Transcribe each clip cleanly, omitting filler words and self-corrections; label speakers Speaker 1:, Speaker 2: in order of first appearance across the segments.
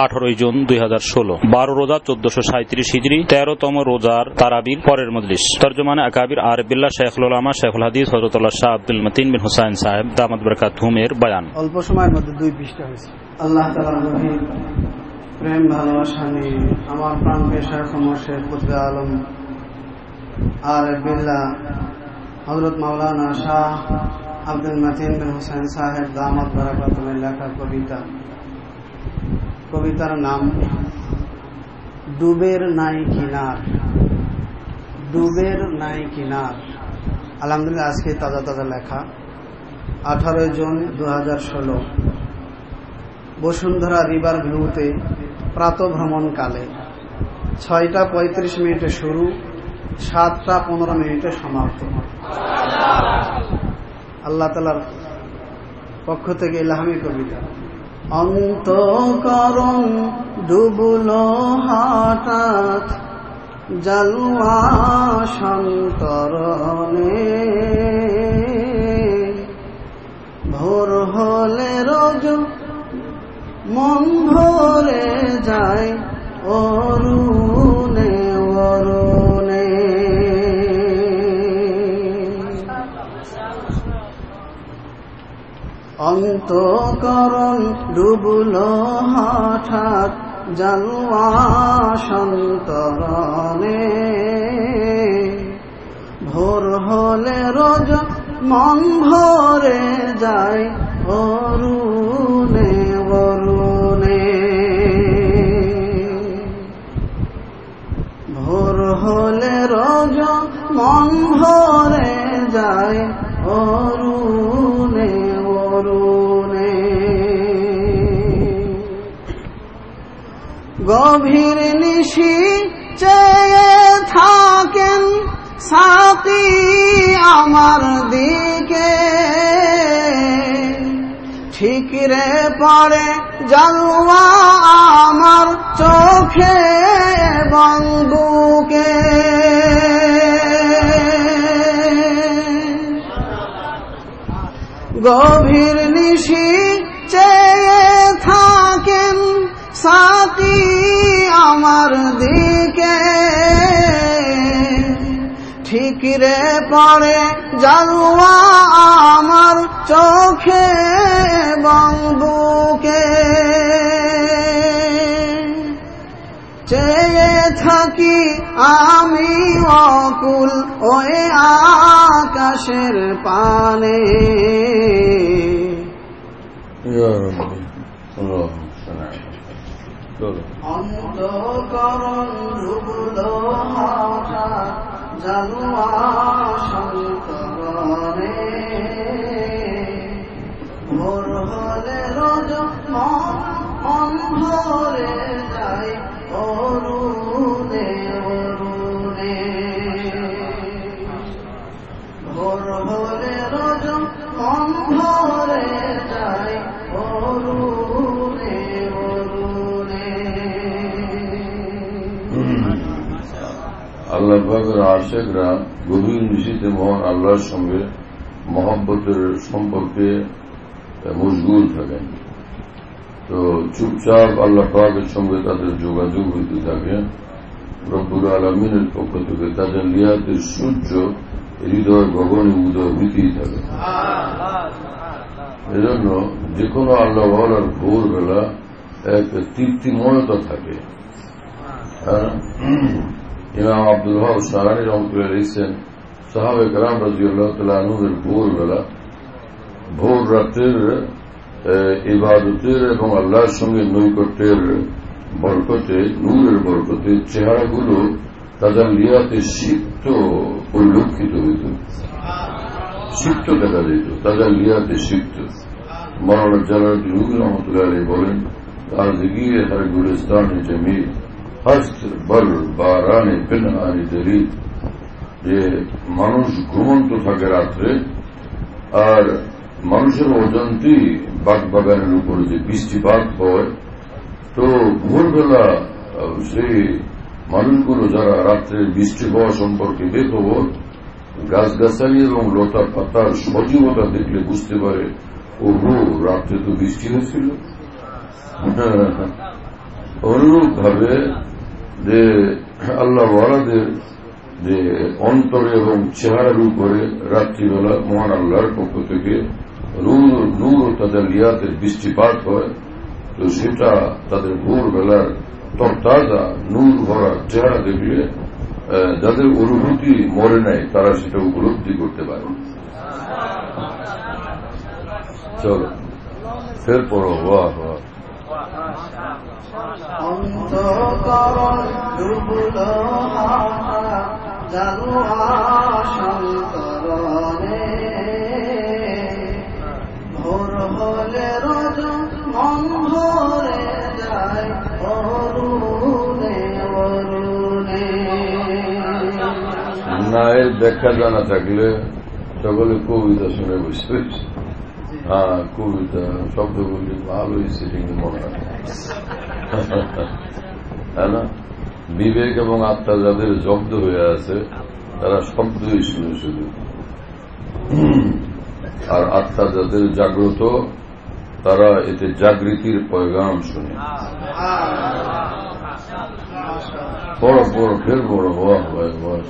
Speaker 1: 18 June 2016। 12 রোজা 1437 হিজরি, 13তম রোজার তারাবির পরের মজলিস। তরজমানে আকাবির আরিফ বিল্লাহ শাইখুল উলামা শাইখুল হাদিস হযরতুল্লাহ শাহ আব্দুল মতিন বিন হুসাইন সাহেব দামাত বরকাতুহুম এর বয়ান।
Speaker 2: অল্প সময়ের মধ্যে 2 পৃষ্ঠা হয়েছে। আল্লাহ তাআলার নবীর প্রেম ভালোবাসা নিয়ে আমার প্রাণ পেশার সমস্যা কুতুবে আলম আরিফ বিল্লাহ হযরত মাওলানা শাহ আব্দুল মতিন বিন হুসাইন সাহেব দামাত বরকাতুহুমের লেখা কবিতার নাম ডুবের নাই কিনার। ডুবের নাই কিনার। আলহামদুলিল্লাহ, আজকে তাজা লেখা। 18 জুন 2016। বসুন্ধরা রিভার ভিউতে প্রাতঃভ্রমণকালে 6টা 35 শুরু, 7টা 15 সমাপ্ত। আল্লাহ তাআলার পক্ষ থেকে ইলহামি কবিতা। অন্তঃকরণ ডুবলো হঠাৎ জালওয়া সন্তরণে, ভোর হলে রোজ মন ভরে যায় অরুণে অরুণে। অন্তঃকরণ ডুবলো হঠাৎ জালওয়া সন্তরণে, ভোর হলে রোজ মন ভরে যায় অরুণে অরুণে। ভোর হলে রোজ মন ভরে যায় অরুণে অরুণে। গভীর নিশি চেয়ে থাকেন সাথী আমার দিকে, ঠিকরে পড়ে জালওয়া আমার চোখে বন্ধুকে। গভীর নিশি চেয়ে থাকেন সাথী আমার দিকে, ঠিকরে পড়ে জালওয়া আমার চোখে বন্ধুকে। চেয়ে থাকি আমি অকুল ওই আকাশের পানে, অন্তঃকরণ ডুবলো হঠাৎ জালওয়া সন্তরণে, ভোর হলে রোজ মন ভরে যায় অরুণে অরুণে। ভোর হলে রোজ মন ভরে যায় অরুণে অরুণে।
Speaker 3: আল্লাহ পাকের আশিকরা গভীর নিশিতে মহান আল্লাহর সঙ্গে মহব্বতের সম্পর্কে মশগুল থাকেন। তো চুপচাপ আল্লাহ পাকের সঙ্গে তাদের যোগাযোগ হইতে থাকে। রব্বুল আলামিনের পক্ষ থেকে তাদের লিয়াতের সূর্য হৃদয় গগনে উদয় হইতেই থাকে। এজন্য যে কোনো আল্লাহ ওয়ালার ভোরবেলা এক তৃপ্তিময়তা থাকে। ইমাম আব্দুল ওয়াহাব সারানী রহমতুল্লাহ লিখছেন, সাহাবে কেরাম রাদিয়াল্লাহু তাআলা আনহুদের ভোরবেলা, ভোর রাতের ইবাদতের এবং আল্লাহর সঙ্গে নৈকট্যের বরকতে, নূরের বরকতে চেহারাগুলো তাদের লিয়াতে সিক্ত পরিলক্ষিত হইত, সিক্ত দেখা যেত, তাদের লিয়াতে সিক্ত। মওলানা জালালউদ্দিন রুমি রহমতুল্লাহ আলাইহি বলেন, তার জিগিয়ে হর গুলিস্তানে জমিল হস্ত বল বারানে পিনহানি দরিদ, যে মানুষ ঘুমন্ত থাকে রাত্রে, আর মানুষের অজান্তেই বাগানের উপরে যে বৃষ্টিপাত হয়, তো ভোরবেলা সেই মানুষগুলো যারা রাত্রের বৃষ্টি হওয়া সম্পর্কে বেখবর, গাছগাছালি এবং লতা পাতার সজীবতা দেখলে বুঝতে পারে, ও রাত্রে তো বৃষ্টি হয়েছিল। অনুরূপ ভাবে যে আল্লাহ ওয়ালাদের যে অন্তরে এবং চেহারার উপরে রাত্রিবেলা মহান আল্লাহর পক্ষ থেকে নূর ও তাদের লিয়াতের বৃষ্টিপাত হয়, তো সেটা তাদের ভোরবেলার তরতাজা নূর ভরা চেহারা দেখলে যাদের অনুভূতি মরে নাই তারা সেটা উপলব্ধি করতে পারে। চলো ফের পড়ো। বাহ বাহ।
Speaker 2: অন্তকরণ ডুবল জানুয়া সন্তরণে, ভোর হলে রজ মন ভরে যায় অরুণে অরুণে।
Speaker 3: না এর ব্যাখ্যা জানা থাকলে সকলে কবিতা শুনে বসে। হ্যাঁ, কবিতা শব্দগুলি ভালোই সিটিং মনে হয়, তাই না? বিবেক এবং আত্মা যাদের জব্দ হয়ে আছে তারা শব্দই শুনে শুধু, আর আত্মা যাদের জাগ্রত তারা এতে জাগৃতির পয়গাম শুনে। বড় বড় ফের বড় বয়স।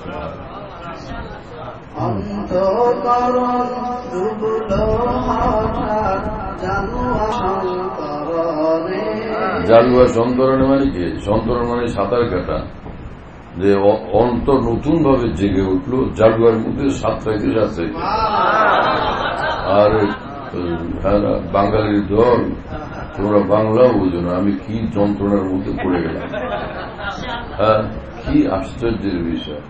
Speaker 2: অন্তকরণ ডুবল হঠাৎ জানুয়া সন্তরণে।
Speaker 3: জালুয়া সন্তরণে মানে কি? সন্তরণ মানে সাঁতার কাটা, যে অন্তর নতুন ভাবে জেগে উঠলো। জালুয়ার মধ্যে সাঁতরাইতে যাচ্ছে। আর বাঙালির দল, তোমরা বাংলাও বুঝো না, আমি কি যন্ত্রণার মধ্যে পড়ে গেলাম। হ্যাঁ, কি আশ্চর্যের বিষয়।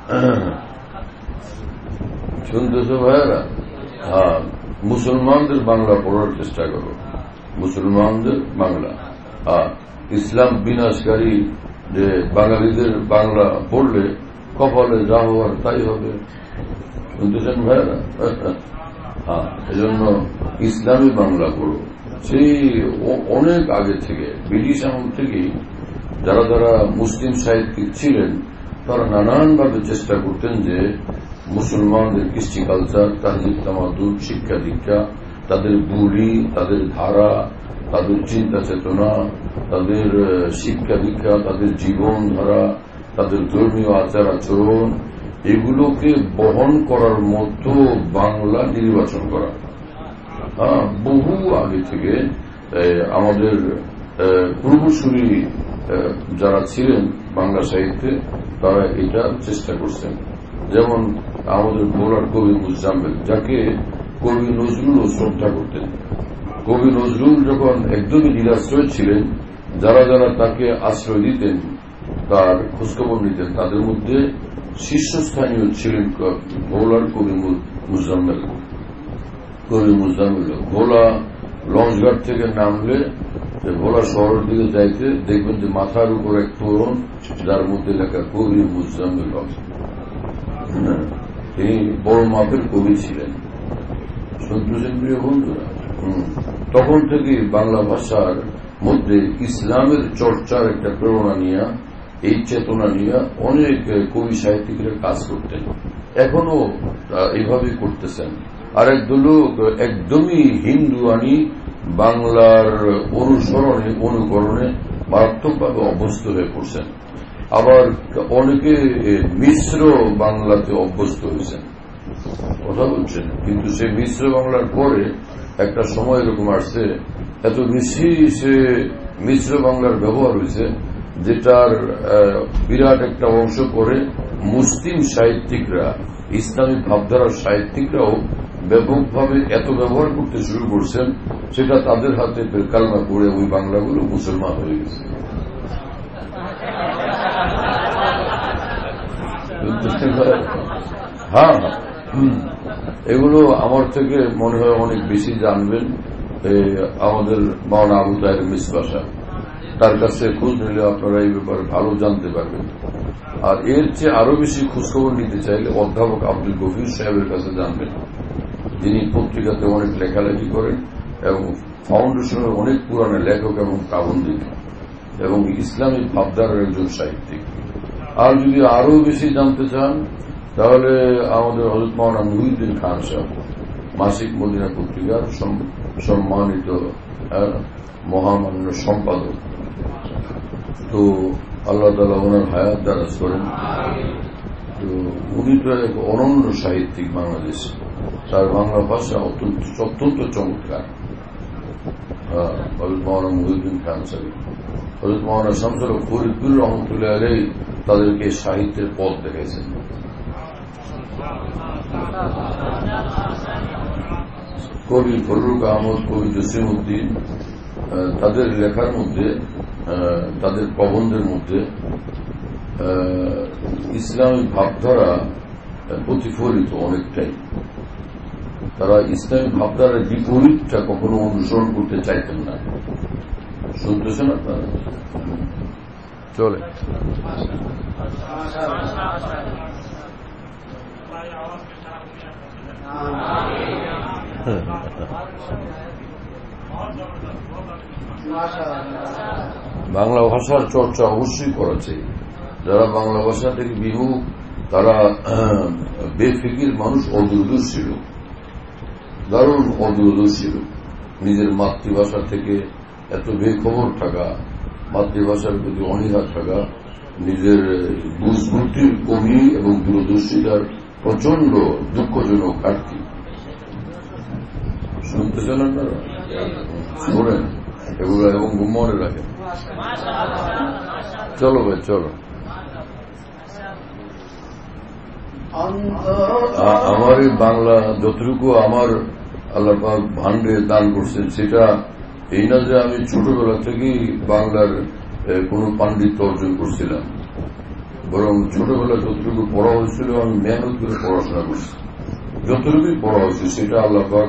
Speaker 3: শুনতেছ ভাইয়ারা? হ্যাঁ, মুসলমানদের বাংলা পড়ার চেষ্টা করো, মুসলমানদের বাংলা। হ্যাঁ, ইসলাম বিনাশকারী যে বাঙালিদের বাংলা পড়লে কপালে যা হওয়ার তাই হবে। শুনতেছেন ভাইয়ারা? হ্যাঁ, এজন্য ইসলামী বাংলা পড়ো। সেই অনেক আগে থেকে, ব্রিটিশ আমল থেকেই যারা যারা মুসলিম সাহিত্যিক ছিলেন তারা নানানভাবে চেষ্টা করতেন যে মুসলমানদের কৃষ্টি কালচার, তাহজিব তামাদ্দুন, শিক্ষা দীক্ষা, তাদের বুলি, তাদের ধারা, তাদের চিন্তা চেতনা, তাদের শিক্ষা দীক্ষা, তাদের জীবন ধারা, তাদের ধর্মীয় আচার আচরণ, এগুলোকে বহন করার মতো বাংলা নির্বাচন করা। বহু আগে থেকে আমাদের পূর্বসূরি যারা ছিলেন বাংলা সাহিত্যে তারা এটা চেষ্টা করছেন। যেমন আমাদের ভোলার কবি মুজাম্মেল, যাকে কবি নজরুলও শ্রদ্ধা করতেন। কবি নজরুল যখন একদমই নিরাশ্রয় ছিলেন, যারা যারা তাকে আশ্রয় দিতেন, তার খোঁজখবর নিতেন, তাদের মধ্যে শীর্ষস্থানীয় ছিলেন ভোলার কবি মুজাম্মেল। কবি মুজাম্মেল ভোলা লঞ্চঘাট থেকে নামলে ভোলা শহরের দিকে যাইতে দেখবেন যে মাথার উপর এক তোরণ, যার মধ্যে লেখা কবি মুজাম্মেল। তিনি বড় মাপের কবি ছিলেন। শুনতেছেন প্রিয় বন্ধুরা? তখন থেকে বাংলা ভাষার মধ্যে ইসলামের চর্চার একটা প্রেরণা নিয়ে, এই চেতনা নিয়ে অনেক কবি সাহিত্যিকরা কাজ করতেন, এখনো এইভাবেই করতেছেন। আর একদল লোক একদমই হিন্দুয়ানি বাংলার অনুসরণে অনুকরণে মারাত্মকভাবে অভ্যস্ত হয়ে পড়ছেন। আবার অনেকে মিশ্র বাংলাতে অভ্যস্ত হয়েছেন, কথা বলছেন। কিন্তু সে মিশ্র বাংলার পরে একটা সময় এরকম আসছে, এত বেশি সে মিশ্র বাংলার ব্যবহার হয়েছে, যেটার বিরাট একটা অংশ করে মুসলিম সাহিত্যিকরা, ইসলামী ভাবধারার সাহিত্যিকরাও ব্যাপকভাবে এত ব্যবহার করতে শুরু করছেন, সেটা তাদের হাতে কালমা করে ওই বাংলাগুলো মুসলমান হয়ে গেছে। হ্যাঁ, এগুলো আমার থেকে মনে হয় অনেক বেশি জানবেন আমাদের মাওলানা আবু তাহের মিসবাহ সাহেব। তার কাছে খোঁজ নিলে আপনারা এই ব্যাপারে ভালো জানতে পারবেন। আর এর চেয়ে আরো বেশি খোঁজখবর নিতে চাইলে অধ্যাপক আব্দুল গফির সাহেবের কাছে জানবেন, যিনি পত্রিকাতে অনেক লেখালেখি করেন এবং ফাউন্ডেশনের অনেক পুরানো লেখক এবং প্রাবন্ধিক এবং ইসলামী ভাবধারার একজন সাহিত্যিক। আর যদি আরো বেশি জানতে চান তাহলে আমাদের হযরত মাওলানা মুহিউদ্দিন খান সাহেব, মাসিক মদিনা পত্রিকার সম্মানিত মহামান্য সম্পাদক, তো আল্লাহ তাআলা ওনার হায়াত দারাজ করেন। তো উনি তো এক অনন্য সাহিত্যিক বাংলাদেশ, তার বাংলা ভাষা অত্যন্ত চমৎকার। হযরত মাওলানা মুহিউদ্দিন খান সাহেব, হযরত মাওলানা শামসুল হক ফরিদপুর রহমতুল্লাহ আলাইহি তাদেরকে সাহিত্যের পথ দেখাইছেন। কবি ফররুক আহমদ, কবি জসিম উদ্দিন, তাদের লেখার মধ্যে, তাদের প্রবন্ধের মধ্যে ইসলামী ভাবধারা প্রতিফলিত অনেকটাই। তারা ইসলামী ভাবধারার বিপরীতটা কখনো অনুসরণ করতে চাইতেন না। শুনতেছেন আপনারা? চলে বাংলা ভাষার চর্চা অবশ্যই করা চাই। যারা বাংলা ভাষা থেকে বিমুখ তারা বেফিকির মানুষ, অদূরদর্শী লোক, দারুণ অদূরদর্শী লোক। নিজের মাতৃভাষা থেকে এত বেখবর থাকা, মাতৃভাষার প্রতি অনীহা থাকা, নিজের বুঝবুদ্ধির কমি এবং দূরদর্শিতার প্রচন্ড দুঃখজনক ঘাটতি। শুনতেছেন আপনারা? শোনেন এগুলো এবং মনে রাখেন। চলো ভাই চলো। আমার এই বাংলা যতটুকু আমার আল্লাহ পাক ভান্ডে দান করছেন, সেটা এই না যে আমি ছোটবেলা থেকেই বাংলার কোন পাণ্ডিত্য অর্জন করছিলাম, বরং ছোটবেলা যতটুকু পড়া হয়েছিল আমি মেহনত করে পড়াশোনা করছি। যতটুকুই পড়া হয়েছে সেটা আল্লাহ পাক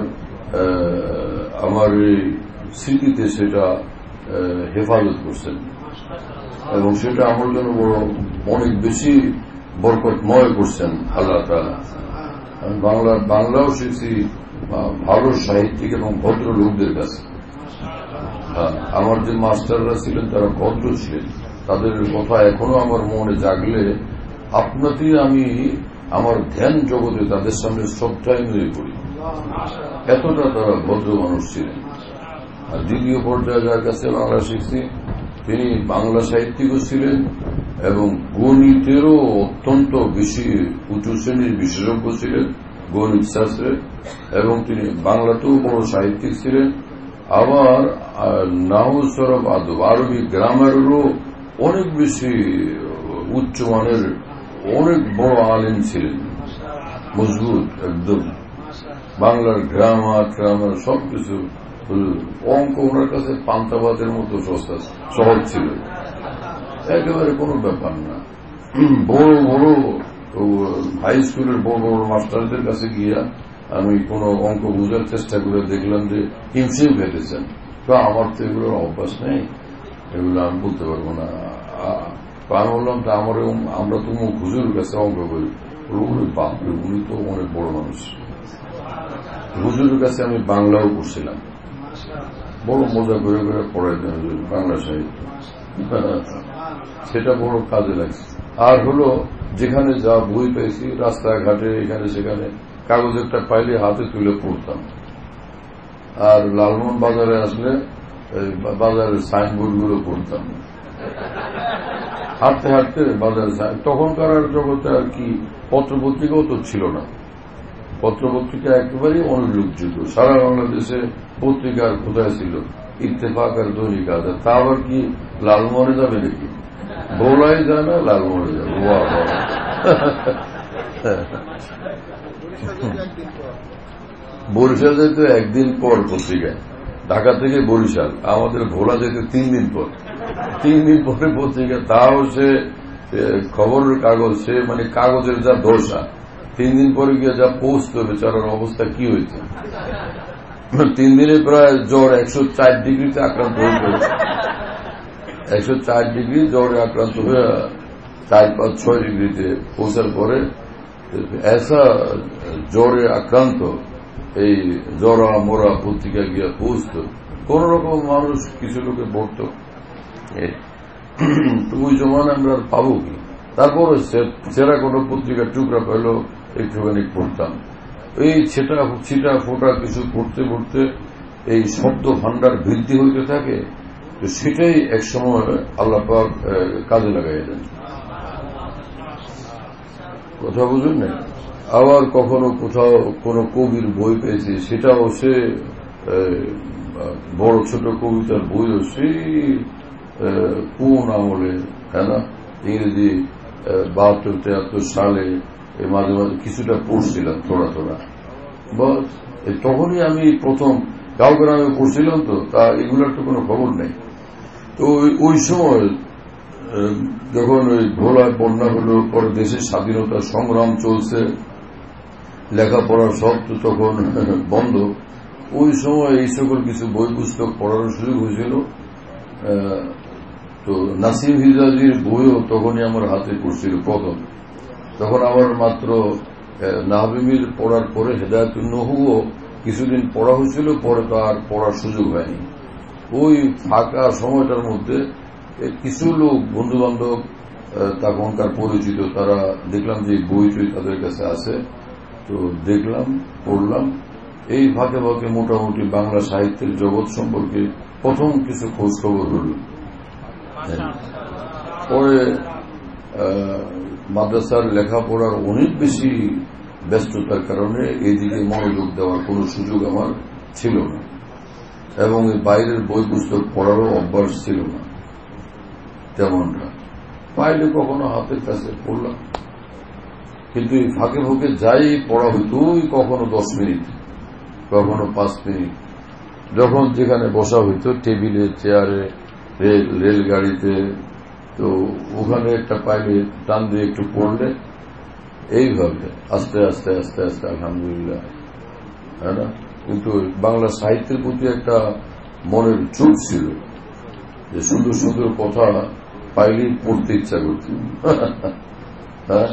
Speaker 3: আমার এই স্মৃতিতে সেটা হেফাজত করছেন এবং সেটা আমার জন্য অনেক বেশি বরকতময় করছেন আল্লাহ তাআলা। আমি বাংলাও শিখছি ভালো সাহিত্যিক এবং ভদ্র লোকদের কাছে। আমার যে মাস্টাররা ছিলেন তারা ভদ্র ছিলেন, তাদের কথা এখনো আমার মনে জাগলে আপনাতেই আমি আমার ধ্যান জগতে তাদের সামনে শ্রদ্ধায় মেরে পড়ি, এতটা তারা ভদ্র মানুষ ছিলেন। আর দ্বিতীয় পর্যায়ে যার কাছে বাংলা শিখছি তিনি বাংলা সাহিত্যিকও ছিলেন এবং গণিতেরও অত্যন্ত বেশি উঁচু শ্রেণীর বিশেষজ্ঞ ছিলেন, গণিত শাস্ত্রে, এবং তিনি বাংলাতেও বড় সাহিত্যিক ছিলেন। আবার নাহু সরফ আদব আরবি গ্রামারেরও অনেক বেশি উচ্চমানের অনেক বড় আলেম ছিলেন, মজবুত একদম। বাংলার গ্রামার সবকিছু, অঙ্ক ওনার কাছে পান্তাবাদের মতো সহজ ছিল, একেবারে কোনো ব্যাপার না। বড় বড় হাই স্কুলের বড় বড় মাস্টারদের কাছে গিয়া আমি কোন অঙ্ক বোঝার চেষ্টা করে দেখলাম যে হিমশিম ভেটেছেন। তো আমার তো এগুলোর অভ্যাস নেই, এগুলো আমি বলতে পারবো না। আমি বললাম তা আমরা তো হুজুরের কাছে অঙ্ক করি, বাপরে উনি তো অনেক বড় মানুষ। হুজুরের কাছে আমি বাংলাও পড়ছিলাম, বড় মজা করে করে পড়াইতেন হুজুর বাংলা সাহিত্য, সেটা বড় কাজে লাগছে। আর হলো যেখানে যা বই পেয়েছি রাস্তাঘাটে এখানে সেখানে কাগজ একটা পাইলে হাতে তুলে পড়তাম। আর লালমোহন বাজারে আসলে বাজারের সাইনবোর্ড গুলো পড়তাম, হাঁটতে হাঁটতে বাজারে। তখনকার জগতে আর কি পত্রপত্রিকাও তো ছিল না, পত্রপত্রিকা একেবারেই অনুল্লেখযোগ্য। সারা বাংলাদেশে পত্রিকার কোথায় ছিল? ইত্তেফাক আর দৈনিক আজাদ। তা আবার কি লালমোহনে যাবে নাকি? ভোলাই যায় না, লালমোহনে যাবে। বরিশাল যেতে একদিন পর পত্রিকায়, ঢাকা থেকে বরিশাল, আমাদের ভোলা যেতে 3 দিন পর। 3 দিন পরে পত্রিকা, তাও সে খবরের কাগজ, সে মানে কাগজের যা দশা। 3 দিন পরে গিয়ে যা পৌঁছতে হবে, বেচারার অবস্থা কি হয়েছে। 3 দিনে প্রায় জ্বর 104 ডিগ্রিতে আক্রান্ত হয়ে পড়েছে। 104 ডিগ্রি জ্বরে আক্রান্ত হয়ে 4-5-6 ডিগ্রিতে পৌঁছার পরে এসা জ্বরে আক্রান্ত, এই জরা মোরা পত্রিকা গিয়া পৌঁছত। কোন রকম মানুষ কিছু লোকে পড়ত, ওই জমানে আমরা পাবো কি? তারপরে সেরা কোন পত্রিকার টুকরা পেল একটুখানি পড়তাম। এই ছিটা ফোটা কিছু পড়তে পড়তে এই শব্দ ভান্ডার বৃদ্ধি হইতে থাকে তো সেটাই এক সময় আল্লাহ পাক কাজে লাগাই দেন। কথা বুঝুন না? আবার কখনো কোথাও কোনো কবির বই পেয়েছি, সেটাও সে বড় ছোট কবিতার বইও সেই কোন আমলে, হ্যাঁ না, ইংরেজি 72-73 সালে মাঝে মাঝে কিছুটা পড়ছিলাম থোড়া থোড়া, বস তখনই আমি প্রথম কাউকে আমি পড়ছিলাম, তো তা এগুলোর তো কোনো খবর নেই। তো ওই সময় যখন ওই ভোলায় বন্যা হলো, পরে দেশের স্বাধীনতার সংগ্রাম চলছে, লেখাপড়া সব তো তখন বন্ধ, ওই সময় এই সকল কিছু বই পুস্তক পড়ার সুযোগ হয়েছিল। তো নাসিম হিজাজির বইও তখনই আমার হাতে পড়ছিল প্রথম। তখন আমার মাত্র নাহবিমির পড়ার পরে হেদায়েতুন নহুও কিছুদিন পড়া হয়েছিল, পরে তো আর পড়ার সুযোগ হয়নি। ওই ফাঁকা সময়টার মধ্যে কিছু লোক বন্ধু বান্ধব তখনকার পরিচিত, তারা দেখলাম যে বইটই তাদের কাছে আছে, তো দেখলাম, পড়লাম। এই ফাঁকে ফাঁকে মোটামুটি বাংলা সাহিত্যের জগৎ সম্পর্কে প্রথম কিছু খোঁজ খবর হল। পরে মাদ্রাসার লেখাপড়ার অনেক বেশি ব্যস্ততার কারণে এইদিকে মনোযোগ দেওয়ার কোন সুযোগ আমার ছিল না, এবং এই বাইরের বই পুস্তক পড়ারও অভ্যাস ছিল না তেমনটা। পাইলে কখনো হাতের কাছে পড়লাম, কিন্তু এই ফাঁকে ফাঁকে যাই পড়া হইতো, কখনো 10 মিনিট, কখনো 5 মিনিট, যখন যেখানে বসা হইতো, টেবিলে, চেয়ারে, রেলগাড়িতে, তো ওখানে একটা পাইলে টান দিয়ে একটু পড়লে, এইভাবে আস্তে আস্তে আস্তে আস্তে আলহামদুলিল্লাহ, হ্যাঁ না। কিন্তু বাংলা সাহিত্যের প্রতি একটা মনের চোখ ছিল, যে সুন্দর সুন্দর কথা পাইলেই পড়তে ইচ্ছা করত। হ্যাঁ,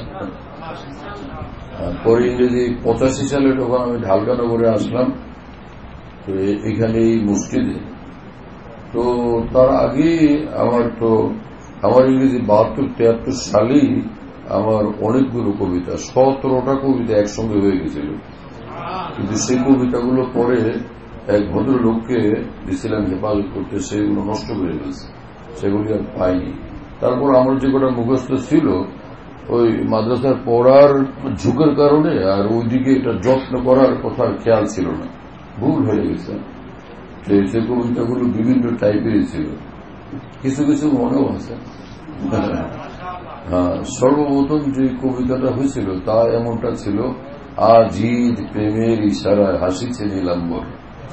Speaker 3: পরে ইংরেজি 85 সালে তখন আমি ঢালকানগরে আসলাম, তো এখানে এই মসজিদে। তো তার আগে আমার ইংরেজি 72-73 সালেই আমার অনেকগুলো কবিতা, 17টা কবিতা একসঙ্গে হয়ে গেছিল। কিন্তু সেই কবিতাগুলো পরে এক ভদ্রলোককে দিয়েছিলাম হেফাজত করতে, সেগুলো নষ্ট করে ফেলছে, সেগুলি আর পাইনি। তারপর আমার যে কটা মুখস্থ ছিল, ওই মাদ্রাসার পড়ার ঝুঁকের কারণে আর ওইদিকে এটা যত্ন করার কথা খেয়াল ছিল না, ভুল হয়ে গেছে। সে কবিতাগুলো বিভিন্ন টাইপেরই ছিল, কিছু কিছু মনেও আছে। হ্যাঁ, সর্বপ্রথম যে কবিতাটা হয়েছিল তা এমনটা ছিল, আজ ঈদ প্রেমের ইশারায় হাসিছে নীলাম্বর।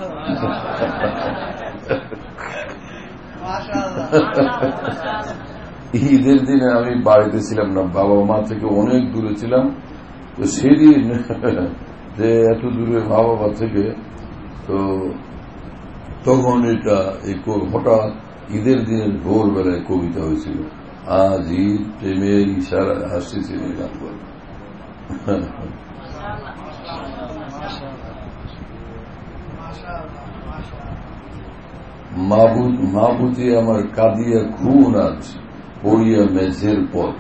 Speaker 3: ঈদের দিনে আমি বাড়িতে ছিলাম না, বাবা মা থেকে অনেক দূরে ছিলাম। তো সেদিন যে এত দূরে মা বাবা থেকে, তো তখন এটা হঠাৎ ঈদের দিনের ভোরবেলায় কবিতা হয়েছিল, আজ ঈদ প্রেমের ইশারায় হাসিছে নীলাম্বর। মাহবুজি আমার কাঁদিয়া খুন আজ পড়িয়া মেঝের পর।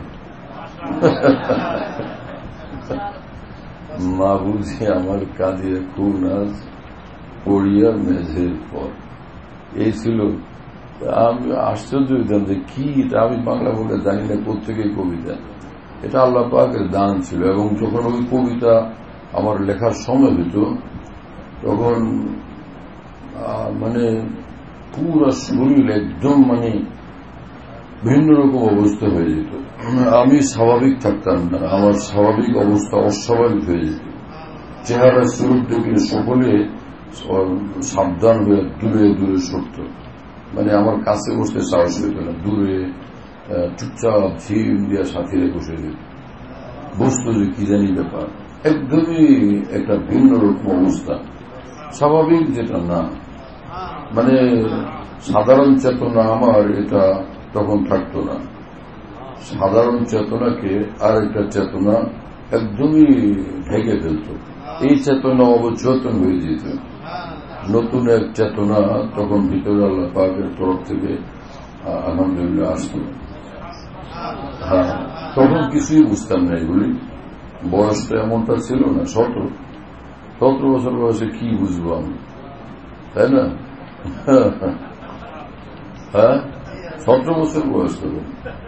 Speaker 3: মাহবুজি আমার কাঁদিয়া খুন আজ পড়িয়া মেঝের পর। এই ছিল। আমি আশ্চর্য হইতাম যে কি এটা, আমি বাংলা বলে জানি না প্রত্যেকে কবিতা, এটা আল্লাহ পাকের দান ছিল। এবং যখন ওই কবিতা আমার লেখার সময় হইত, তখন মানে পুরা শরীর একদম মানে ভিন্ন রকম অবস্থা হয়ে যেত। আমি স্বাভাবিক থাকতাম না, আমার স্বাভাবিক অবস্থা অস্বাভাবিক হয়ে যেত। চেহারা স্বরূপ দেখলে সকলে সাবধান হয়ে দূরে দূরে সরত, মানে আমার কাছে বসতে সাহস হইত না, দূরে চুপচাপ ঝিম দিয়া সাথীরে বসে যেত, বসত যে কি জানি ব্যাপার, একদমই একটা ভিন্ন রকম অবস্থা, স্বাভাবিক যেটা না। মানে সাধারণ চেতনা আমার এটা তখন থাকতো না। সাধারণ চেতনাকে আর একটা চেতনা একদমই ঢেকে ফেলত, এই চেতনা অবচেতন হয়ে যেত। নতুন এক চেতনা তখন ভিতরে আল্লাহ পাকের তরফ থেকে আলহামদুলিল্লাহ আসত। হ্যাঁ, তখন কিছুই বুঝতাম না এগুলি, বয়সটা এমনটা ছিল না। 17 বছর বয়সে কি বুঝবো আমি, তাই না? হ্যাঁ 17 বছর বয়স তখন।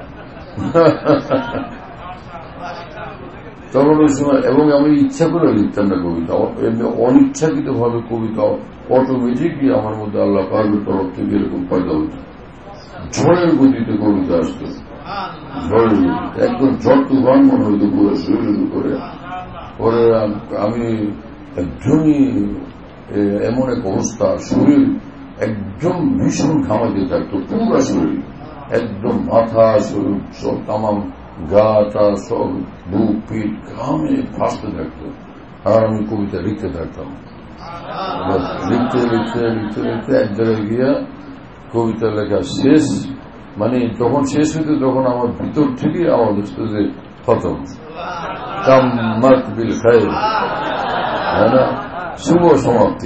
Speaker 3: তখন ওই সময়, এবং আমি ইচ্ছা করে লিখতাম না কবিতা, এমনি অনিচ্ছাকৃত ভাবে কবিতা অটোমেটিকলি আমার মধ্যে আল্লাহ পাকের তরফ থেকে এরকম পয়দা হতো। ঝড়ের গতিতে কবিতা আসতো, ঝড়ের গতিতে একদম ঝড় তুফান মনে হইতো পুরো শরীরের উপরে। পরে আমি একদমই এমন এক অবস্থা, শরীর একদম ভীষণ ঘামাতে থাকতো, পুরো শরীর একদম মাথা শরীর সব তামাম গা টা সব বুক পিঠ ঘামে ভাসতে থাকতো। আর আমি কবিতা লিখতে থাকতাম, লিখতে লিখতে লিখতে লিখতে এক জায়গায় গিয়া কবিতা লেখা শেষ, মানে যখন শেষ হইতে তখন আমার ভিতর থেকে আওয়াজ আসতো যে খতম, তাম্মাত বিল খায়র, না শুভ সমাপ্তি।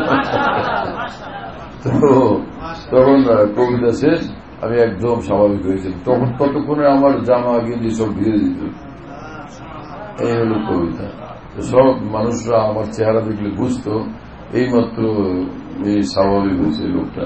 Speaker 3: তো তখন কবিতা শেষ, আমি একদম স্বাভাবিক হয়েছি। তখন ততক্ষণে আমার জামা গেঞ্জি সব ভিজে দিত। এই হল কবিতা। সব মানুষরা আমার চেহারা দেখলে বুঝতো এইমাত্র এই স্বাভাবিক হয়েছে লোকটা।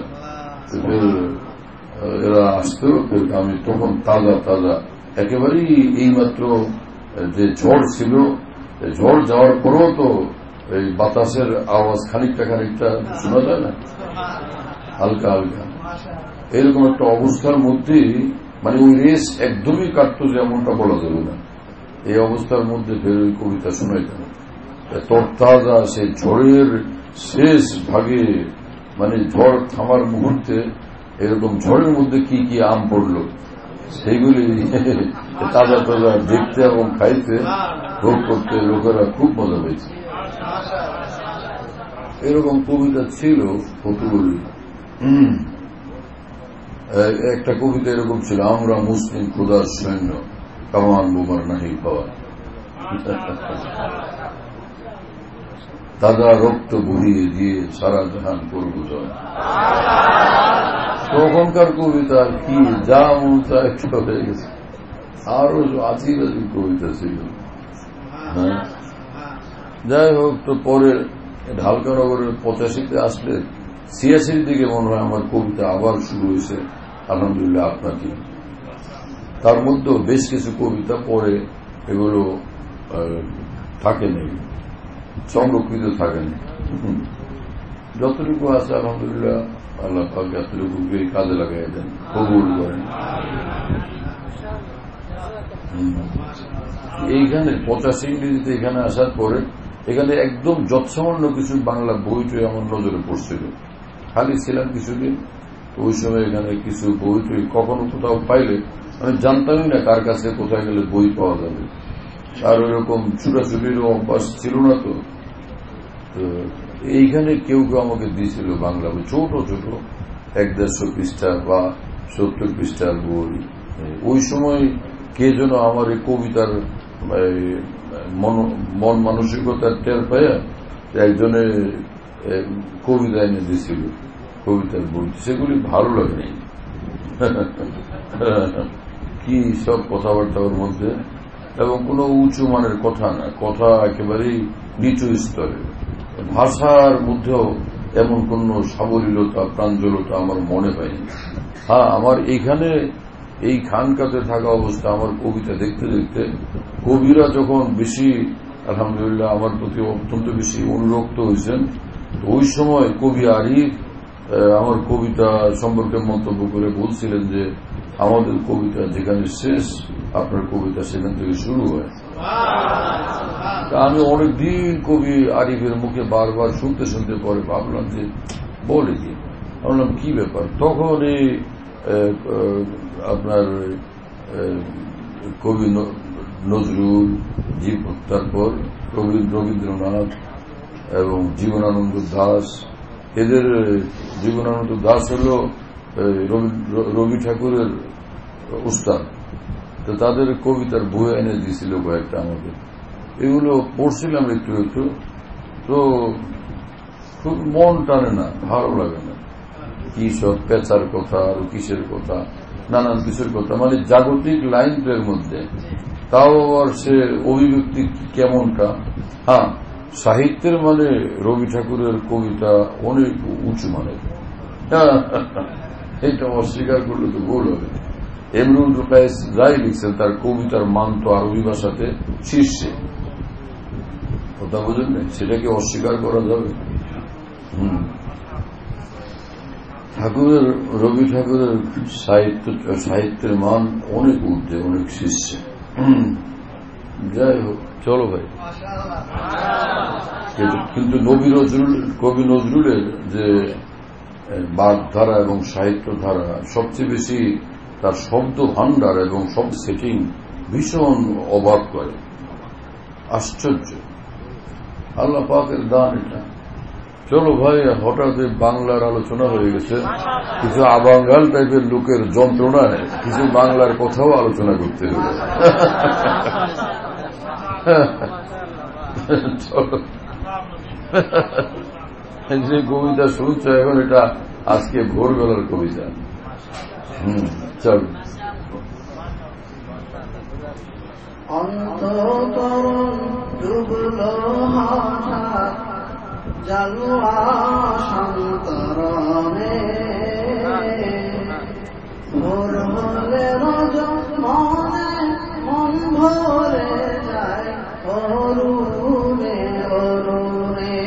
Speaker 3: এরা আসতো, আমি তখন তাজা তাজা একেবারেই এইমাত্র যে ঝড় ছিল, ঝড় যাওয়ার পরেও তো এই বাতাসের আওয়াজ খানিকটা খানিকটা শোনা যায় না, হালকা হালকা। এরকম একটা অবস্থার মধ্যে, মানে ওই রেস একদমই কাটতো যে এমনটা বলা যাবে না, এই অবস্থার মধ্যে ফের ওই কবিতা শোনাইতাম। তরতাজা সেই ঝড়ের শেষ ভাগে, মানে ঝড় থামার মুহূর্তে এরকম ঝড়ের মধ্যে কি কি আম পড়লো সেইগুলি তাজা তাজা দেখতে এবং খাইতে ভোগ করতে লোকেরা খুব মজা পেয়েছে। এরকম কবিতা ছিল কতগুলি। একটা কবিতা এরকম ছিল, আমরা মুসলিম খোদার সৈন্য, কামান বোমার নাহি পাওয়া, তাজা রক্ত বহিয়ে দিয়ে সারা জাহান করব জয়। তখনকার কবিতা কি যা মন তা একটা হয়ে গেছে। আরো আজিব আজিব কবিতা ছিল। হ্যাঁ, যাই হোক, তো পরে ঢালকানগরের 85-তে আসলে 86-র দিকে মনে হয় আমার কবিতা আবার শুরু হয়েছে, আলহামদুলিল্লাহ আপনাকে। তার মধ্যেও বেশ কিছু কবিতা পরে এগুলো থাকেনি, সংরক্ষিত থাকেনি। যতটুকু আছে আলহামদুলিল্লাহ আল্লাহ পাক এতটুকুকে কাজে লাগাই দেন, কবুল করেন। এইখানে 85 ইংরেজিতে এখানে আসার পরে এখানে একদম যৎসামান্য কিছু বাংলা বইটই আমার নজরে পড়ছিল। খালি ছিলাম কিছুদিন, ওই সময় এখানে কিছু বইটই কখনো কোথাও পাইলে আমি জানতামই না কার কাছে কোথায় গেলে বই পাওয়া যাবে। আর ওইরকম ছুটাছুটিরও অভ্যাস ছিল না। তো এইখানে কেউ কেউ আমাকে দিয়েছিল বাংলা বই, ছোট ছোট 150 পৃষ্ঠা বা 70 পৃষ্ঠার বই। ওই সময় কে যেন আমার এই কবিতার মন মানসিকতার টের পায় একজনে কবিতা এনে দিয়েছিল, কবিতার বই। সেগুলি ভালো লাগেনি, কি সব কথাবার্তার মধ্যে, এবং কোনো উঁচু মানের কথা না, কথা একেবারেই নিচু স্তরে। ভাষার মধ্যেও এমন কোন সাবলীলতা প্রাঞ্জলতা আমার মনে হয়নি। হ্যাঁ, আমার এইখানে এই খানকাতে থাকা অবস্থা আমার কবিতা দেখতে দেখতে কবিরা যখন বেশি আলহামদুলিল্লাহ আমার প্রতি অত্যন্ত বেশি অনুরক্ত হয়েছেন, ওই সময় কবি আরিফ আমার কবিতা সম্পর্কে মন্তব্য করে বলছিলেন যে আমাদের কবিতা যেখানে শেষ আপনার কবিতা সেখান থেকে শুরু হয়। আমি অনেকদিন কবি আরিফের মুখে বারবার শুনতে শুনতে পরে ভাবলাম যে বলে কি, ভাবলাম কি ব্যাপার। তখন এই আপনার কবি নজরুল, তারপর কবি রবীন্দ্রনাথ এবং জীবনানন্দ দাস, এদের জীবনানন্দ দাস হল রবি ঠাকুরের উস্তাদ, তো তাদের কবিতার বই এনে দিয়েছিল কয়েকটা আমাকে। এগুলো পড়ছিলাম একটু একটু, তো খুব মন টানে না, ভালো লাগে না। কি সব পেঁচার কথা আর কিসের কথা, নানান কিছুর কথা, মানে জাগতিক লাইন তো এর মধ্যে, তাও আবার সে অভিব্যক্তি কেমনটা। হ্যাঁ, সাহিত্যের মানে রবি ঠাকুরের কবিতা অনেক উঁচু মানের, এটা অস্বীকার করলে তো ভুল হবে। ইমরুল কায়েস যাই লিখছেন তার কবিতার মান তো আরবি ভাষাতে শীর্ষে, কথা বুঝেন না, সেটাকে অস্বীকার করা যাবে? রবি ঠাকুরের সাহিত্যের মান অনেক ঊর্ধ্বে, অনেক শীর্ষে। যাই হোক, চলো ভাই। কিন্তু কবি নজরুলের যে বাগধারা এবং সাহিত্য ধারা সবচেয়ে বেশি, তার শব্দ ভান্ডার এবং শব্দ সেটিং ভীষণ অবাক করে, আশ্চর্য, আল্লাহ পাকের দান এটা। চলো ভাই, হঠাৎ বাংলার আলোচনা হয়ে গেছে, কিছু আবাঙ্গাল টাইপের লোকের যন্ত্রণায় কিছু বাংলার কথাও আলোচনা করতে হবে। চলো, যে কবিতা শুনছ এখন, এটা আজকে ভোরবেলার কবিতা। চল,
Speaker 2: অন্তকরণ ডুবলো হঠাৎ জালুয়া সন্তরণে, ভোর হলে রজত মনে মন ভরে যায় অরুণে অরুণে,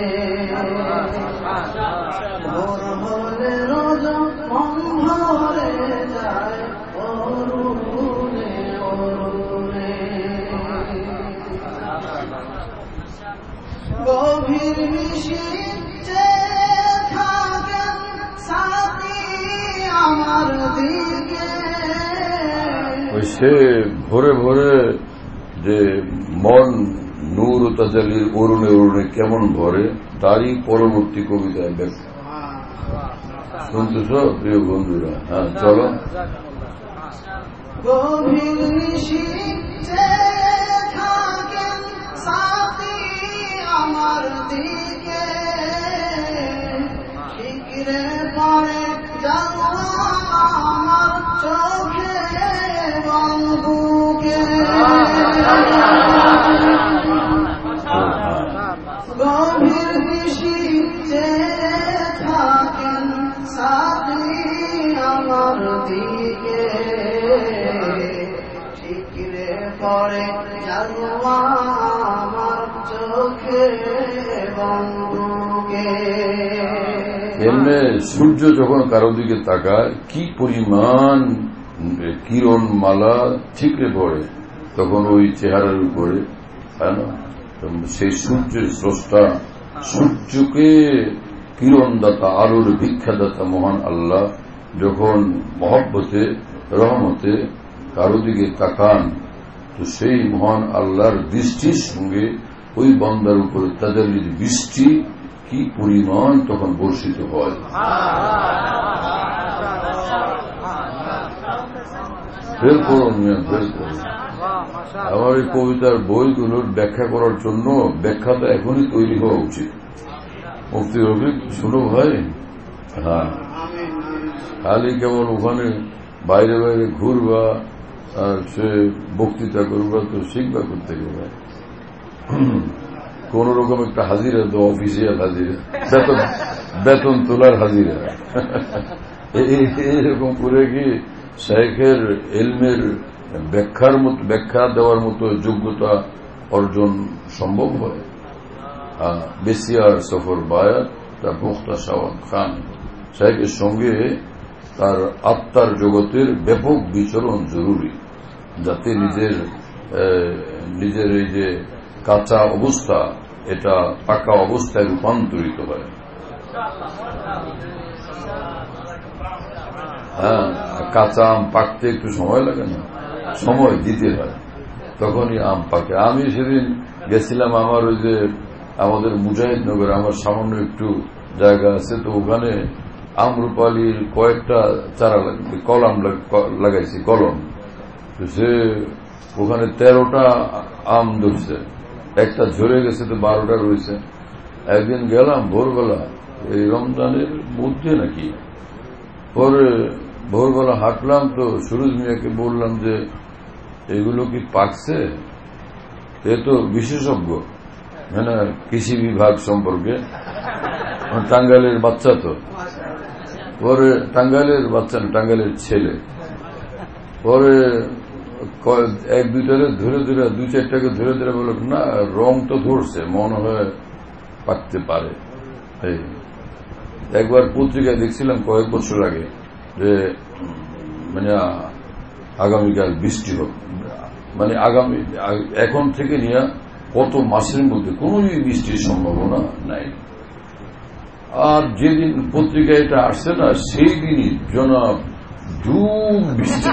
Speaker 2: ভোর হলে রজত মন ভরে যায় অরুণে অরুণে, গভীর নিশীথে থাকেন সাথী আমার দিকে।
Speaker 3: সে ভোরে ভোরে যে মন নূর তাজালির অরুণে অরুণে কেমন ভরে, তারই পরবর্তী কবিতায় ব্যাখ্যা শুনতেছ প্রিয় বন্ধুরা? হ্যাঁ, চলো।
Speaker 2: গভীর নিশীথে থাকেন সাথী আমার দিকে, ঠিকরে পড়ে যাওয়া আমার চোখে বন্ধুকে, গভীর নিশীথে থাকেন সাথী আমার দিকে, ঠিকরে পড়ে যাওয়া আমার চোখে বন্ধুকে।
Speaker 3: এমনি সূর্য যখন কারো দিকে তাকায় কি পরিমাণ কিরণ মালা ঠিকরে পড়ে তখন ওই চেহারার উপরে, তাই না? সেই সূর্যের স্রষ্টা, সূর্যকে কিরণদাতা, আলোর ভিক্ষাদাতা মহান আল্লাহ যখন মহব্বতে রহমতে কারো দিকে তাকান, তো সেই মহান আল্লাহর দৃষ্টির সঙ্গে ওই বান্দার উপরে তাজাল্লির বৃষ্টি কি পরিমাণ তখন বর্ষিত হয়। ফের করুন, আমার এই কবিতার বইগুলোর ব্যাখ্যা করার জন্য ব্যাখ্যাটা এখনই তৈরি হওয়া উচিত। মুফতি রফিক, শুনো ভাই, হ্যাঁ, খালি কেবল ওখানে বাইরে বাইরে ঘুরবা আর সে বক্তৃতা করবা, তো শিখবা করতে গেলে কোন রকম একটা হাজিরা তো অফিসিয়াল হাজিরা, বেতন তোলার হাজিরা, এইরকম করে কি শেখের এলমের ব্যাখ্যা দেওয়ার মতো যোগ্যতা অর্জন সম্ভব হয়? বেসিয়ার সফর বায়াত তার মুখতা শাওয়াত খান শেখের সঙ্গে তার আত্মার জগতের ব্যাপক বিচরণ জরুরি, যাতে নিজের এই যে কাঁচা অবস্থা এটা পাকা অবস্থায় রূপান্তরিত হয়। হ্যাঁ, কাঁচা আম পাকতে একটু সময় লাগে না? সময় দিতে হয়, তখনই আম পাকে। আমি সেদিন গেছিলাম আমার ওই যে আমাদের মুজাহিদনগরে, আমার সামান্য একটু জায়গা আছে, তো ওখানে আমরুপালির কয়েকটা চারা কলম লাগাইছি, কলম। তো সে ওখানে 13টা আম ধরছে, একটা ঝরে গেছে, তো 12টা রয়েছে। একদিন গেলাম ভোরবেলা, এই রমজানের মধ্যে নাকি, পরে ভোরবেলা হাঁটলাম, তো সুরজ মিয়াকে বললাম যে এগুলো কি পাকছে? এ তো বিশেষজ্ঞ, হ্যাঁ, কৃষি বিভাগ সম্পর্কে, টাঙ্গাইলের বাচ্চা, তো পরে টাঙ্গাইলের বাচ্চা, টাঙ্গাইলের ছেলে, পরে এক দুইটারে ধরে ধরে, দুই চারটাকে ধরে ধরে বলে না রং তো ধরছে, মনে হয় পাকতে পারে। একবার পত্রিকায় দেখছিলাম কয়েক বছর আগে যে মানে আগামীকাল বৃষ্টি হোক, মানে আগামী এখন থেকে নিয়ে কত মাসের মধ্যে কোন বৃষ্টির সম্ভাবনা নাই। আর যেদিন পত্রিকায় এটা আসছে না, সেই দিনই জনাব ধূম বৃষ্টি।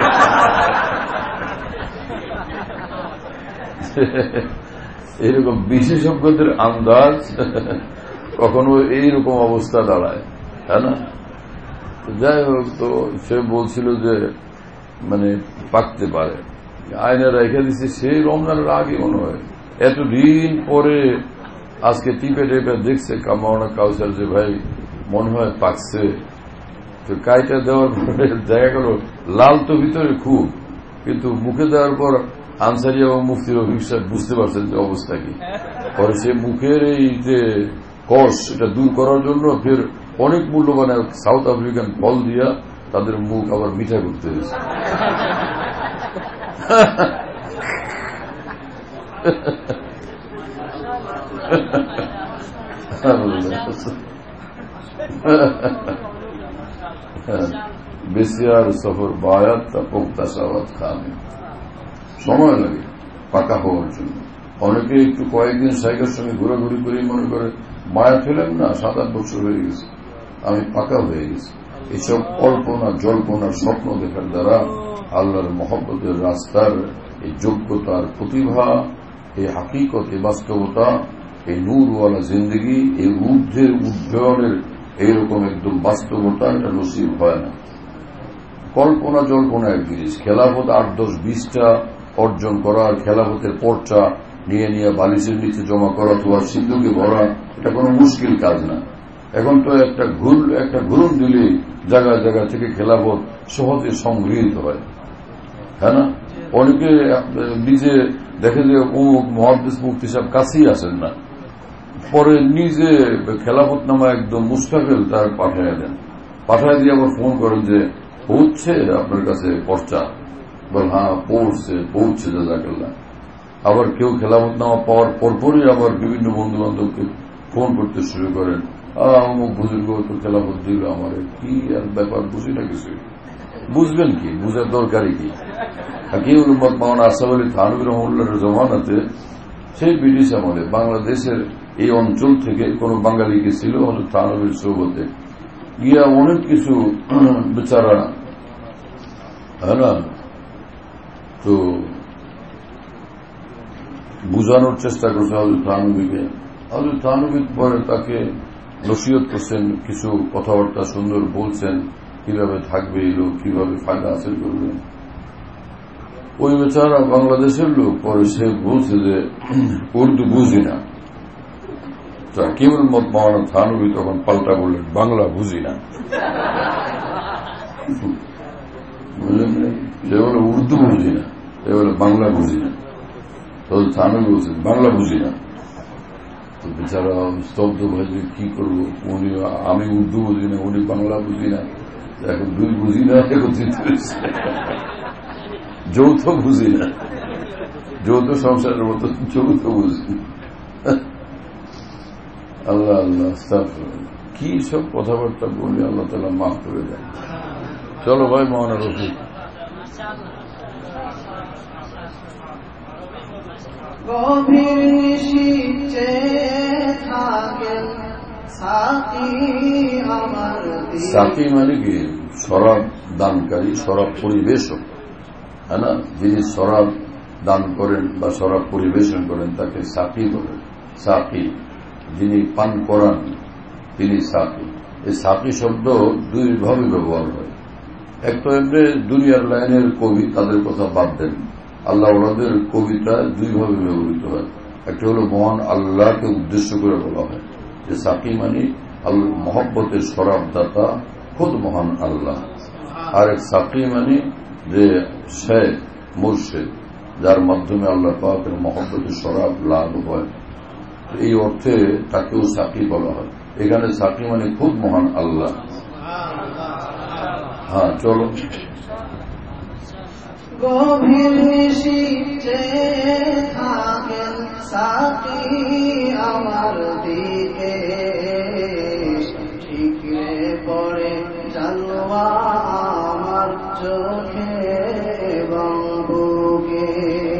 Speaker 3: এরকম বিশেষজ্ঞদের আন্দাজ কখনো এইরকম অবস্থা দাঁড়ায়, তাই না? যাই হোক, তো সে বলছিল যে মানে পাকতে পারে, আয়না রেখে দিচ্ছে সেই রমজানের আগে মনে হয়। এতদিন পরে আজকে টিপে টেপে দেখছে কামাওনা কাউসার যে ভাই মনে হয় পাকছে। তো কাইটা দেওয়ার পরে দেখা গেল লাল তো ভিতরে খুব, কিন্তু মুখে দেওয়ার পর আনসারি এবং মুফতির অভিশাপ বুঝতে পারছেন যে অবস্থা কি। পরে সে মুখের এই যে কষ, এটা দূর করার জন্য ফের অনেক মূল্যবান সাউথ আফ্রিকান ফল দিয়া তাদের মুখ আবার মিঠা করতে হয়েছে। বেশিয়ার সফর বায়াত তা পোক্তা সাওয়াত খানে সময় লাগে পাকা হওয়ার জন্য। অনেকে একটু কয়েকদিন সাইকের সঙ্গে ঘোরাঘুরি করে মনে করে মায়া ফেলেন না, 7-8 বছর হয়ে গেছে, আমি পাকা হয়ে গেছি। এসব কল্পনা জল্পনার স্বপ্ন দেখার দ্বারা আল্লাহর মহব্বতের রাস্তার এই যোগ্যতার প্রতিভা, এই হাকিকত, এই বাস্তবতা, এই নূরওয়ালা জিন্দগি, এই ঊর্ধ্বের উদ্ভয়নের এইরকম একদম বাস্তবতা এটা নসিব হয় না। কল্পনা জল্পনা এক জিনিস, খেলাফত 8-10-20টা অর্জন করা, আর খেলাফতের পর্চা নিয়ে নিয়ে বালিশের নিচে জমা করা, তোমার সিন্ধুকে ভরা, এটা কোনো মুশকিল কাজ না। এখন তো একটা ঘুরন দিলে জায়গায় জায়গা থেকে খেলাফত সহজে সংগৃহীত হয়, হ্যাঁ না? অনেকে নিজে দেখে যে অমুক মুহাদ্দিস মুফতি সাহেব কাছেই আসেন না, পরে নিজে খেলাফত নামা একদম মুস্তাকিল তার পাঠায় দেন, পাঠায় দিয়ে আবার ফোন করেন যে পৌঁছছে আপনার কাছে পর্চা, বল হ্যাঁ পৌঁছছে জাযাকাল্লাহ। আবার কেউ খেলাফত নামা পাওয়ার পরপরই আবার বিভিন্ন বন্ধু বান্ধবকে ফোন করতে শুরু করেন, অমুক বুজুর্গ তো খেলাফত দিল আমার, কি আর ব্যাপার বুঝি না কিছু। বুঝবেন কি, বুঝার দরকারই কি? হাকিমুল উম্মত মাওলানা আশরাফ আলী থানভী রাহিমাহুল্লাহর জমানাতে সেই ব্রিটিশ আমলে বাংলাদেশের এই অঞ্চল থেকে কোন বাঙালি গেছিল হযরত থানভীর সোহবতে গিয়া অনেক কিছু বেচারা, হ্যাঁ না, তো বুঝানোর চেষ্টা করছে হযরত থানভীকে। হযরত থানভী পরে তাকে নসিহত করছেন, কিছু কথাবার্তা সুন্দর বলছেন, কিভাবে থাকবে এই লোক, কিভাবে ফায়দা হাসিল করবে। ওই বেচারা বাংলাদেশের লোক পরে সে বলছে যে উর্দু বুঝি না। হাকিমুল উম্মত মাওলানা থানভী তখন পাল্টা বললেন বাংলা বুঝি না। বুঝলেন, সে বলে উর্দু বুঝি না, সে বলে বাংলা বুঝি না। তো থানভী বলছেন বাংলা বুঝি না। তো বেচারা স্তব্ধ ভাই, কি করবো, উনি আমি উর্দু বুঝি না, উনি বাংলা বুঝি না, এখন দুই বুঝি না একত্রিত হয়েছে, যৌথ বুঝি না, যৌথ সংসারের মতো যৌথ বুঝি। আল্লাহ আল্লাহ, কি সব কথাবার্তা বলি, আল্লাহ তাআলা মাফ করে দেয়। চলো ভাই মাওলানা রফিক। সাকি মানে কি? শরাব দানকারী, শরাব পরিবেশক, হ্যাঁ না? যিনি শরাব দান করেন বা শরাব পরিবেশন করেন তাকে সাকি বলেন। সাকি যিনি পান করান তিনি সাকি। এই সাকি শব্দ দুই ভাবে ব্যবহার হয়। এক তো এমনি দুনিয়ার লাইনের কবি, তাদের কথা বাদ দেন, আল্লাহ ওনাদের কবিতা দুই ভাবে ব্যবহৃত হয়। একটা হলো মহান আল্লাহকে উদ্দেশ্য করে বলা হয় যে সাকি মানে মহব্বতের শরাবদাতা খুদ মহান আল্লাহ। আর এক সাকি মানে যে শেখ মুর্শিদ, যার মাধ্যমে আল্লাহ পাকের মহব্বতের শরাব লাভ হয়, এই অর্থে তাকেও সাকি বলা হয়। এখানে সাকি মানে খুব মহান আল্লাহ। হ্যাঁ চলো।
Speaker 2: গভীর নিশীথে থাকেন সাকি আমার দিকে, ঠিকরে পড়ে জালওয়া আমার চোখে এবং বুকে,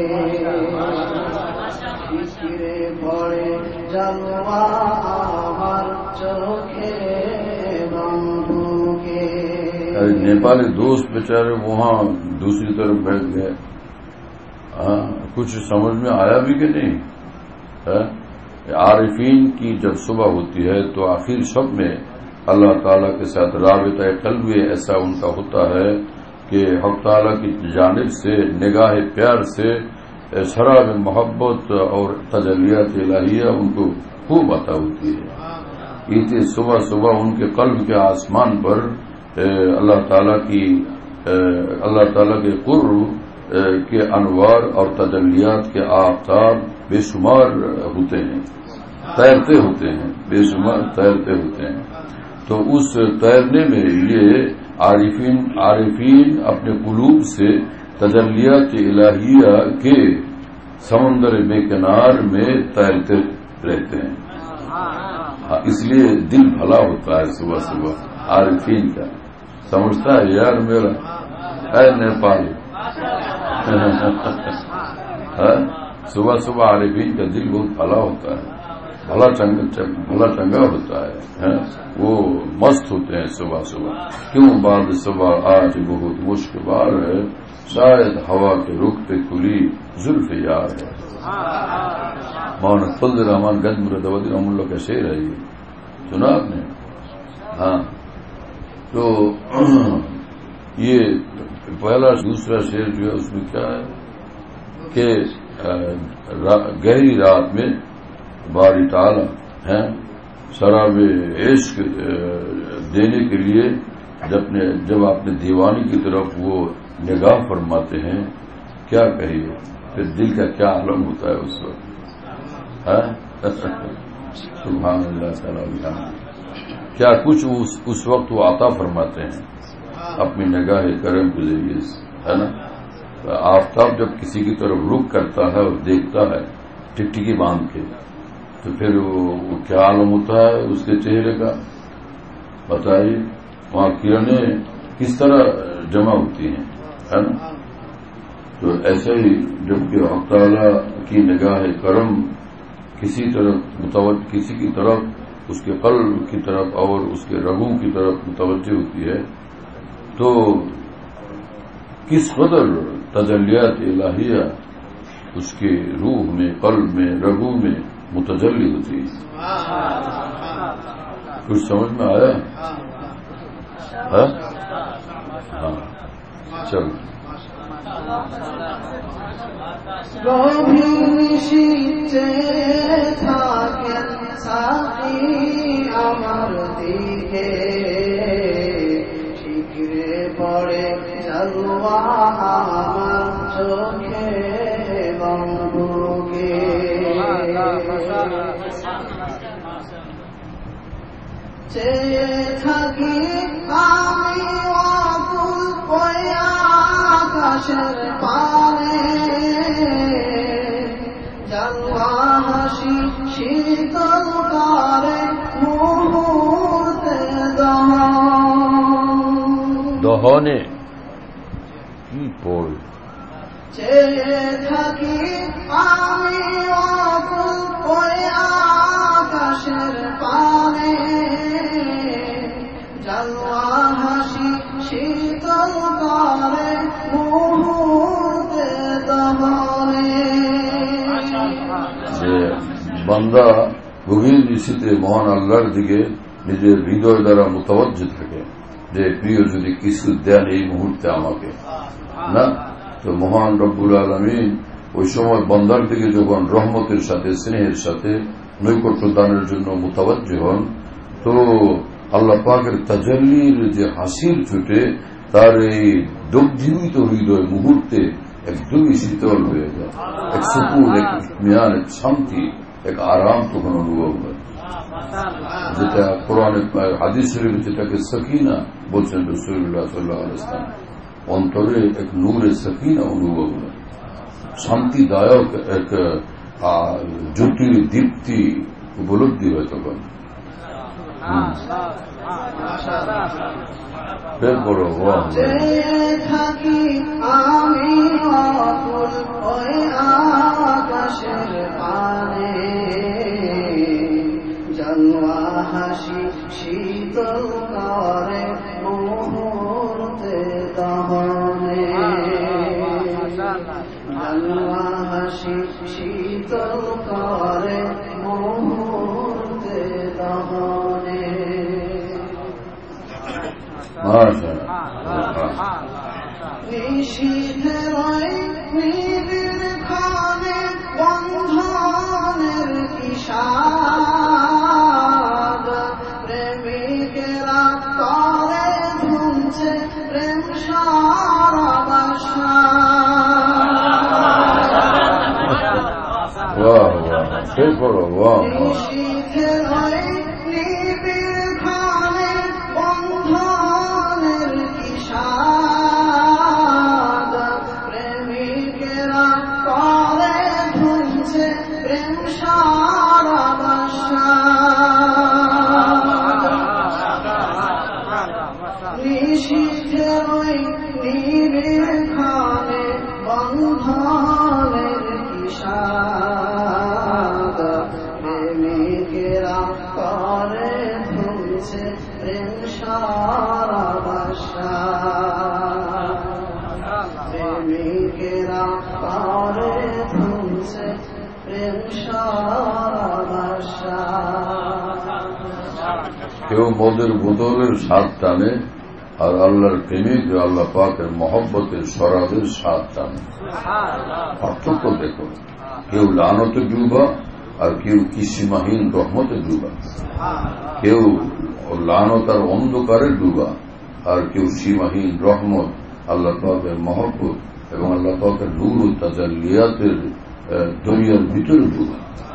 Speaker 2: ঠিকরে পড়ে জালওয়া আমার চোখে এবং বুকে।
Speaker 3: नेपाली दोस्त बेचारे वहां दूसरी तरफ बैठ गए। कुछ समझ में आया भी कि नहीं? आरिफीन की जब सुबह होती है तो आखिर सब में अल्लाह ताला के साथ राबिता कल्बी ऐसा उनका होता है कि हक़ ताला की जानिब से निगाह प्यार से शराब मोहब्बत और तजल्लियात इलाहिया उनको खूब अता होती है। इतनी सुबह सुबह उनके कल्ब के आसमान पर अल्लाह ताला के कुर्ब के अनवार और तजल्लियात के आफताब बेशुमार होते हैं, तैरते होते हैं, बेशुमार तैरते होते हैं। तो उस तैरने में ये आरिफीन अपने कुलूब से तजल्लियात इलाहिया के समंदर बेकिनार में तैरते रहते हैं। इसलिए दिल भला होता है सुबह सुबह आरिफीन का। समझता है यार मेरा है नेपाली सुबह सुबह आरिफीन का दिल बहुत भला होता है, भला चंगा होता है, वो मस्त होते हैं सुबह सुबह। क्यों बाद सुबह आज बहुत मुश्किल है, शायद हवा के रुख पे खुली जुल्फ यार है। मौन फजल रहमान गंज मुरादाबादी रहमुल्लाह का शेर है ये, सुना आपने? हाँ, तो ये पहला दूसरा शेर जो है उसमें क्या है कि गहरी रात में बारी ताला है शराब इश्क देने के लिए जब आपने दीवानी की तरफ वो निगाह फरमाते हैं, क्या कहिए फिर दिल का क्या आलम होता है उस वक्त। सुभान अल्लाह ताला, क्या कुछ उस वक्त वो आता फरमाते हैं अपनी निगाह करम के जरिए से, है ना। तो आफताब जब किसी की तरफ रुख करता है और देखता है टिकटिकी बांध के, तो फिर वो क्या आलम होता है उसके चेहरे का, बताइए। वहां किरणें किस तरह जमा होती हैं, है ना। तो ऐसे ही जबकि हक़ ताला की निगाह करम किसी की तरफ उसके कल्ब की तरफ और उसके रगों की तरफ मुतवज्जह होती है, तो किस कदर तजल्लियात इलाहिया उसके रूह में, कल्ब में, रगों में मुतजल्ली होती है। कुछ समझ में आया? हाँ, चलो।
Speaker 2: গভীর নিশীথে থাকেন সাকি আমার দিকে, ঠিকরে পড়ে জালওয়া আমার চোখে এবং বুকে, চেয়ে থাকি আমি অকুল আকাশের পানে, জালওয়া হাসি শীতল করে মুহূর্তে
Speaker 3: দহনে পড়,
Speaker 2: চেয়ে থাকি আমি অকুল আকাশের পানে, জালওয়া হাসি শীতল করে মুহূর্তে দহনে।
Speaker 3: যে বান্দা গভীর নিশীথে মহান আল্লাহর দিকে নিজের হৃদয় দ্বারা মুতাওয়াজ্জিহ থাকে যে প্রিয় যদি কিছু দেন এই মুহূর্তে আমাকে, না তো মহান রব্বুল আলামিন ওই সময় বান্দার দিকে যখন রহমতের সাথে স্নেহের সাথে নৈকট্য দানের জন্য মুতাওয়াজ্জিহ হন, তো আল্লাহ পাকের তাজাল্লির যে হাসির ছুটে তার এই দগ্ধীভূত হৃদয় মুহূর্তে একদমই শীতল হয়ে যায়, এক সুকুন, এক ইতমিনান, এক শান্তি, এক আরাম তখন অনুভব হয়, যেটা কোরআনে হাদিস শরীফে যেটাকে সকিনা বলছেন রাসূলুল্লাহ সাল্লাল্লাহু আলাইহি ওয়াসাল্লাম, অন্তরে এক নূরে সাকিনা অনুভব হয়, শান্তিদায়ক এক জ্যোতির দীপ্তি উপলব্ধি হয় তখন। এরপর
Speaker 2: থাকি আমি অকুল ওই আকাশের পানে, জন্মা হাসি শীতল করে মুহূর্তে দহনে, জন্মা হাসি শীতল করে মুহূর্তে দহনে। নিশীথের নিবিড় খানে বন্ধনের বিষাদ, প্রেমিকেরা করে ধুমছে প্রেম সারা বাসা। নিশীথের নিবিড় খানে বন্ধনের বিষাদ, প্রেমিকেরা করে ধুমছে প্রেম সারা বাসা। নিশীথের নিবিড় খানে বন্ধনের বিষাদ, প্রেমিকেরা করে ধুমছে প্রেম সারা বাসা। প্রেমিকেরা করে ধুমছে প্রেম সারা বাসা।
Speaker 3: কেউ মদের বোতলের স্বাদ টানে, আর আল্লাহর প্রেমিক আল্লাহ পাকের মহব্বতের শরাবের স্বাদ টানে। পার্থক্য দেখো, কেউ লানতে ডুবা আর কেউ কিসিমাহীন রহমতে ডুবা, কেউ লানত আর অন্ধকারে ডুবা আর কেউ সীমাহীন রহমত, আল্লাহ পাকের মহব্বত এবং আল্লাহ পাকের নূর ও তাজাল্লিয়াতের দরিয়ার ভিতরে ডুবা।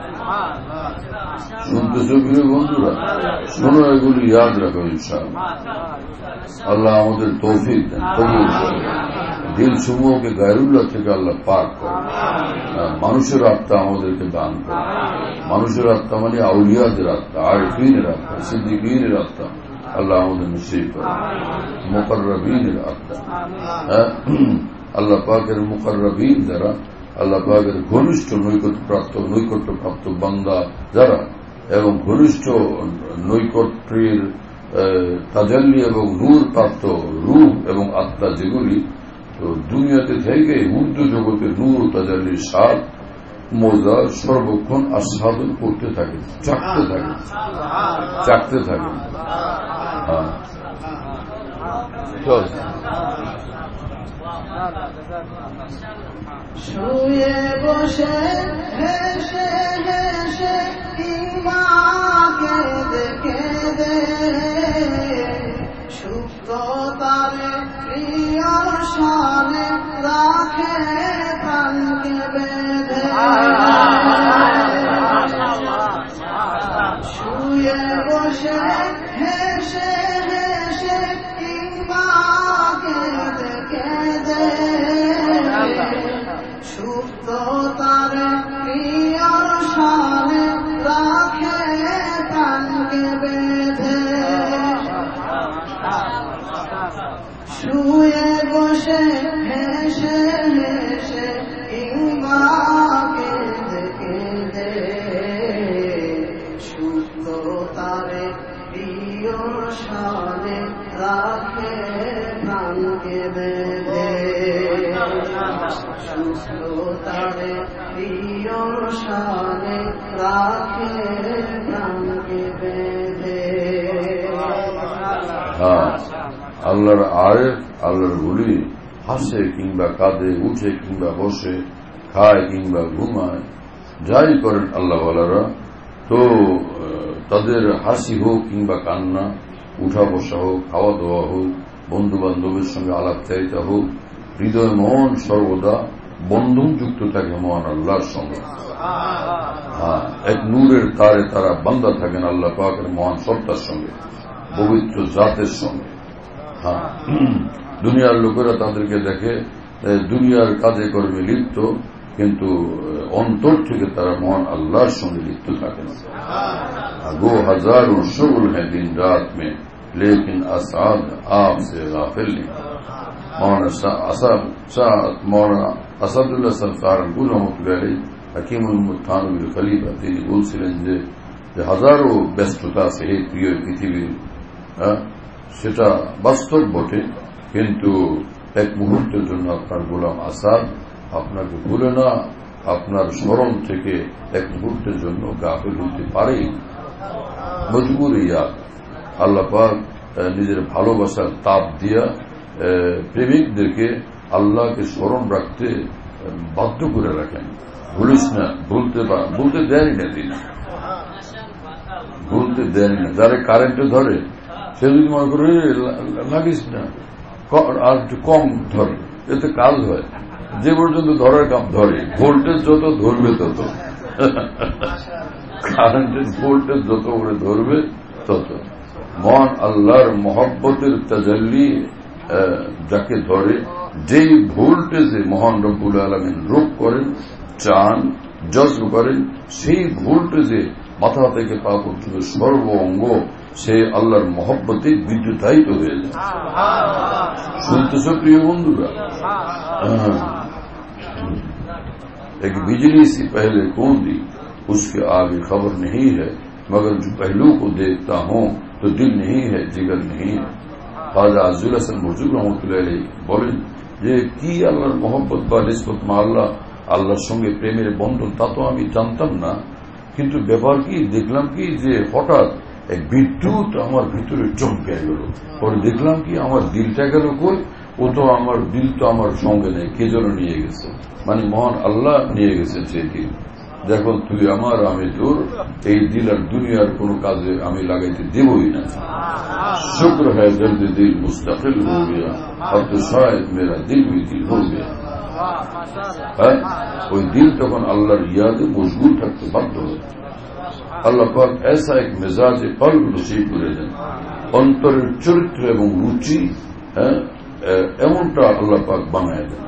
Speaker 3: শুনতেছ প্রিয় বন্ধুরা? শোনো, এগুলি ইয়াদ রাখো ইনশাআল্লাহ। আল্লাহ আমাদের তৌফিক দেন, কবুল করেন। দিল সমূহকে গায়রুল্লাহ থেকে আল্লাহ পাক করে, মানুষের আত্মা আমাদেরকে দান করে। মানুষের আত্মা মানে আউলিয়াদের আত্মা, আরিফিনের আত্মা, সিদ্দিকীনের আত্মা আল্লাহ আমাদের নসিব করে, মুকাররবিনের আত্মা। আল্লাহ পাকের মুকাররবিন যারা, আল্লাহ পাকের ঘনিষ্ঠ নৈকট্যপ্রাপ্ত বান্দা যারা, এবং ঘনিষ্ঠ নৈকট্যের তাজাল্লি এবং নূর প্রাপ্ত রূহ এবং আত্মা যেগুলি, তো দুনিয়াতে থেকে উর্দু জগতের নূর তাজাল্লির স্বাদ মজা সর্বক্ষণ আস্বাদন করতে থাকে, চাকতে থাকে। চল
Speaker 2: শুয়ে বসে হেসে হেসে ইমাকে দেখে দে, সুপ্ত তারে প্রিয় সানে রাখে প্রাণকে বেঁধে। শুয়ে বসে হেসে হেসে ইমাকে দেখে দে, সুপ্ত তারে প্রিয় সানে রাখে প্রাণকে বেঁধে। শুয়ে বসে হেসে হেসে ইমাকে দেখে দে, সুপ্ত তারে প্রিয় সানে রাখে প্রাণকে বেঁধে। তারে প্রিয় সানে রাখে প্রাণকে বেঁধে।
Speaker 3: আল্লাহর আরেফ, আল্লাহর বলি হাসে কিংবা কাঁদে, উঠে কিংবা বসে, খায় কিংবা ঘুমায়, যাই করেন আল্লাহওয়ালারা, তো তাদের হাসি হোক কিংবা কান্না, উঠা বসা হোক, খাওয়া দাওয়া হোক, বন্ধু বান্ধবের সঙ্গে আলাপ চাইতে হোক, হৃদয় মন সর্বদা বন্ধনযুক্ত থাকে মহান আল্লাহর সঙ্গে। এক নূরের তারে তারা বান্দা থাকেন আল্লাহ পাকের মহান সত্তার সঙ্গে, পবিত্র জাতের সঙ্গে। হ্যাঁ, দুনিয়ার লোকেরা তাদেরকে দেখে দুনিয়ার কাজে কর্মে লিপ্ত, কিন্তু অন্তর থেকে তারা মহান আল্লাহর সঙ্গে লিপ্ত থাকে না। গো হাজারোं शुगल है दिन रात में लेकिन आसाद आपसे गाफिल नहीं। মৌলানা আসাদুল্লাহ সাহারানপুর রহমতুল্লাহ আলাইহি হাকিমুল মুথানবীর খলিফা তিনি বলছিলেন যে হাজারো ব্যস্ততা সে প্রিয় পৃথিবীর, সেটা বাস্তব বটে, কিন্তু এক মুহূর্তের জন্য আপনার গোলাম আসাদ আপনাকে ভুলে না, আপনার স্মরণ থেকে এক মুহূর্তের জন্য গাফিল হতে পারে। মজবুর ইয়াদ আল্লাহ পাক নিজের ভালোবাসার তাপ দিয়া প্রেমিকদেরকে আল্লাহকে স্মরণ রাখতে বাধ্য করে রাখেন। ভুলিস না, বলতে দেয়নি না, তিনি বলতে দেয়নি না। যারা কারেন্টে ধরে সে যদি মনে করে লাগিস না, আর একটু কম ধরে, এতে কাজ হয়। যে পর্যন্ত ধরার কাম ধরে, ভোল্টেজ যত ধরবে তত, কারেন্টের ভোল্টেজ যত করে ধরবে তত। মহান আল্লাহর মহব্বতের তাজাল্লি যাকে ধরে, যেই ভোল্টেজে মহান রব্বুল আলামিন রূপ করেন, চান, জজ্ব করেন, সেই ভোল্টেজে মাথা থেকে পা পর্যন্ত সর্ব অঙ্গ সে আল্লাহর মহব্বতে বিদ্যুতায়িত হয়ে যায়। শুনতেছ প্রিয় বন্ধুরা? एक बिजली से पहले कौन दी उसके आगे खबर नहीं है, मगर जो पहलू को देखता हूं तो दिल नहीं है, जिगर नहीं है। খাজা আজিজুল হাসান মজুর রহমতুল্লাহ আলাইহি বলেন যে কি আল্লাহর মহব্বত বা নিসবত মা আল্লাহর সঙ্গে প্রেমের বন্ধন, তা তো আমি জানতাম না, কিন্তু ব্যাপার কি দেখলাম কি যে হঠাৎ এক বিদ্যুৎ আমার ভিতরে চমকে গেল। পরে দেখলাম কি আমার দিলটা গেল কই, ও তো আমার দিল তো আমার সঙ্গে নেই, কে যেন নিয়ে গেছে, মানে মহান আল্লাহ নিয়ে গেছেন সেই দিল। দেখো তুই আমার, আমি তোর, এই দিল আর দুনিয়ার কোন কাজে আমি লাগাইতে দেবই না। শুক্র হ্যায় দর্দ দিল মুস্তাকিল হো গয়া, अब तो शायद मेरा दिल भी दिल हो गया। ওই দিল তখন আল্লাহর ইয়াদে মশগুল থাকতে বাধ্য হতো। আল্লাহ পাক ऐसा एक मिजाज कल्ब नसीब করে দেন, অন্তরের চরিত্র এবং রুচি এমনটা আল্লাহ পাক বানায় দেন।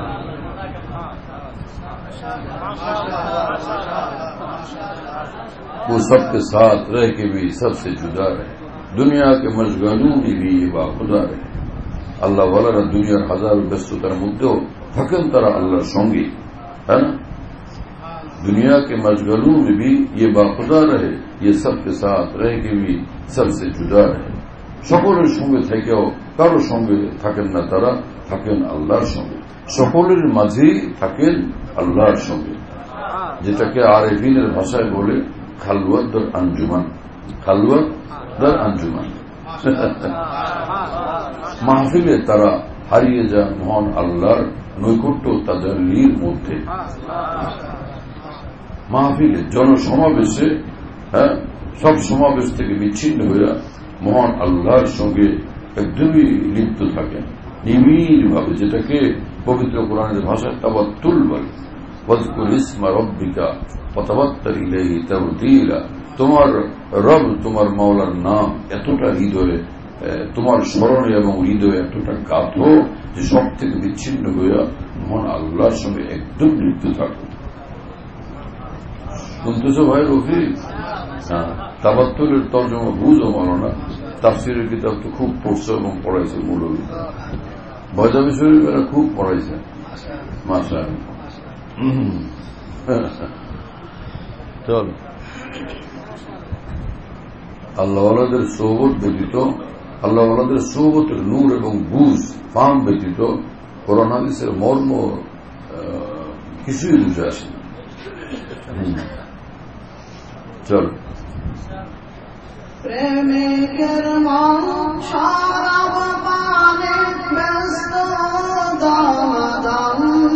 Speaker 3: वो सबके साथ रह के भी सबसे जुदा रहे, दुनिया के मशगलों में भी ये बाखुदा रहे। আল্লাহ ওয়ালারা দুনিয়ার হাজার ব্যস্ততার মধ্যেও থাকেন তারা আল্লাহর সঙ্গে, হ্যাঁ না? दुनिया के मशगलों में भी ये बाखुदा रहे, ये सबके साथ रह के भी सबसे जुदा रहे। সকলের সঙ্গে থেকেও কারো সঙ্গে থাকেন না, তারা থাকেন আল্লাহর সঙ্গে। সকলের মাঝেই থাকেন আল্লাহর সঙ্গে, যেটাকে আরেফিনের ভাষায় বলে খালওয়াত দার আঞ্জুমান, খালওয়াত দার আঞ্জুমান। মাহফিলে তারা হারিয়ে যান মহান আল্লাহর নৈকট্য তাজাল্লির মধ্যে। মাহফিলে জনসমাবেশে, হ্যাঁ, সব সমাবেশ থেকে বিচ্ছিন্ন হয়ে মহান আল্লাহর সঙ্গে একদমই লিপ্ত থাকেন নিবিড় ভাবে, যেটাকে পবিত্র কোরআনের ভাষায় তাওয়াত্তুল বলে। ওয়াজকুর ইসমা রব্বিকা ওয়াতাওয়াক্কাল ইলাইহি তাওয়াক্কুলা, তোমার রব, তোমার মাওলার নাম এতটা হৃদয়ে, তোমার স্মরণে এবং হৃদয়ে এতটা গাথো যে সব থেকে বিচ্ছিন্ন হইয়া মহান আল্লাহর সঙ্গে একদম লিপ্ত থাকো। শুনতেছ ভাই রফিক? হ্যাঁ, তাওয়াত্তুলের তর্জমা বুঝো মাওলানা, তাফসীরের কিতাব তো খুব পড়ছে এবং পড়াইছে, মৌলভী ভয়জাবি শরীফেরা খুব পড়াইছে, মাশাআল্লাহ। চল, আল্লাহওয়ালাদের সোহবত ব্যতীত, আল্লাহওয়ালাদের সোহবতের নূর এবং বুঝ ফাম ব্যতীত কোরআন হাদিসের মর্ম কিছুই বুঝে আসে না। চল,
Speaker 2: প্রেমিকের মন শরাব পানে ব্যস্ত দামাদাম,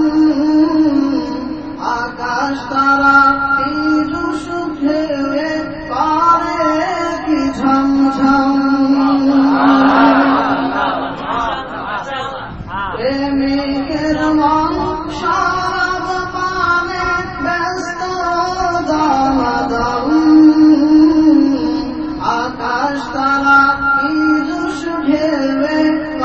Speaker 2: আকাশ তারা তিরু সুখে পারে কি ঝমঝম। প্রেমিকের মন শরাব পানে ব্যস্ত দামাদাম, আকাশ তারা তিরু সুখে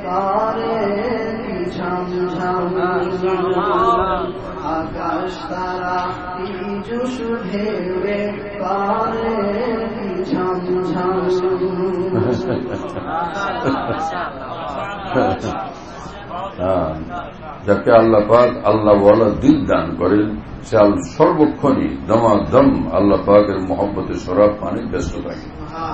Speaker 2: করে কি ঝমঝম, আকাশ তারা পীযুষ ঢেউয়ে করে কি ঝমঝম।
Speaker 3: যাকে আল্লাহ পাক আল্লাহ ওয়ালা দিল দান করেন, সে সর্বক্ষণই দমাদম আল্লাহ পাকের মহব্বতে শরাব পানি ব্যস্ত থাকে।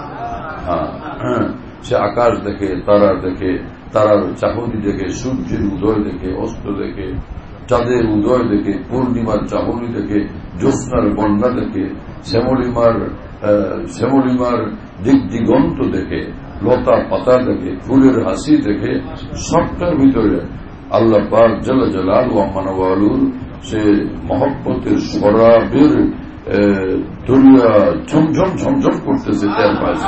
Speaker 3: সে আকাশ দেখে, তারা দেখে, তারার চাহনি দেখে, সূর্যের উদয় দেখে, অস্ত দেখে, চাঁদের উদয় দেখে, পূর্ণিমার চাহনি দেখে, জ্যোৎস্নার বন্যা দেখে, শ্যামলিমার দিক দিগন্ত দেখে, লতা পাতা দেখে, ফুলের হাসি দেখে, সবটার ভিতরে আল্লাহ পাক জাল্লা জালালহু ওয়া মানওয়ালুর সে মহব্বতের শরাবের দরিয়া ঝমঝম ঝমঝম করতেছে তার পাশে।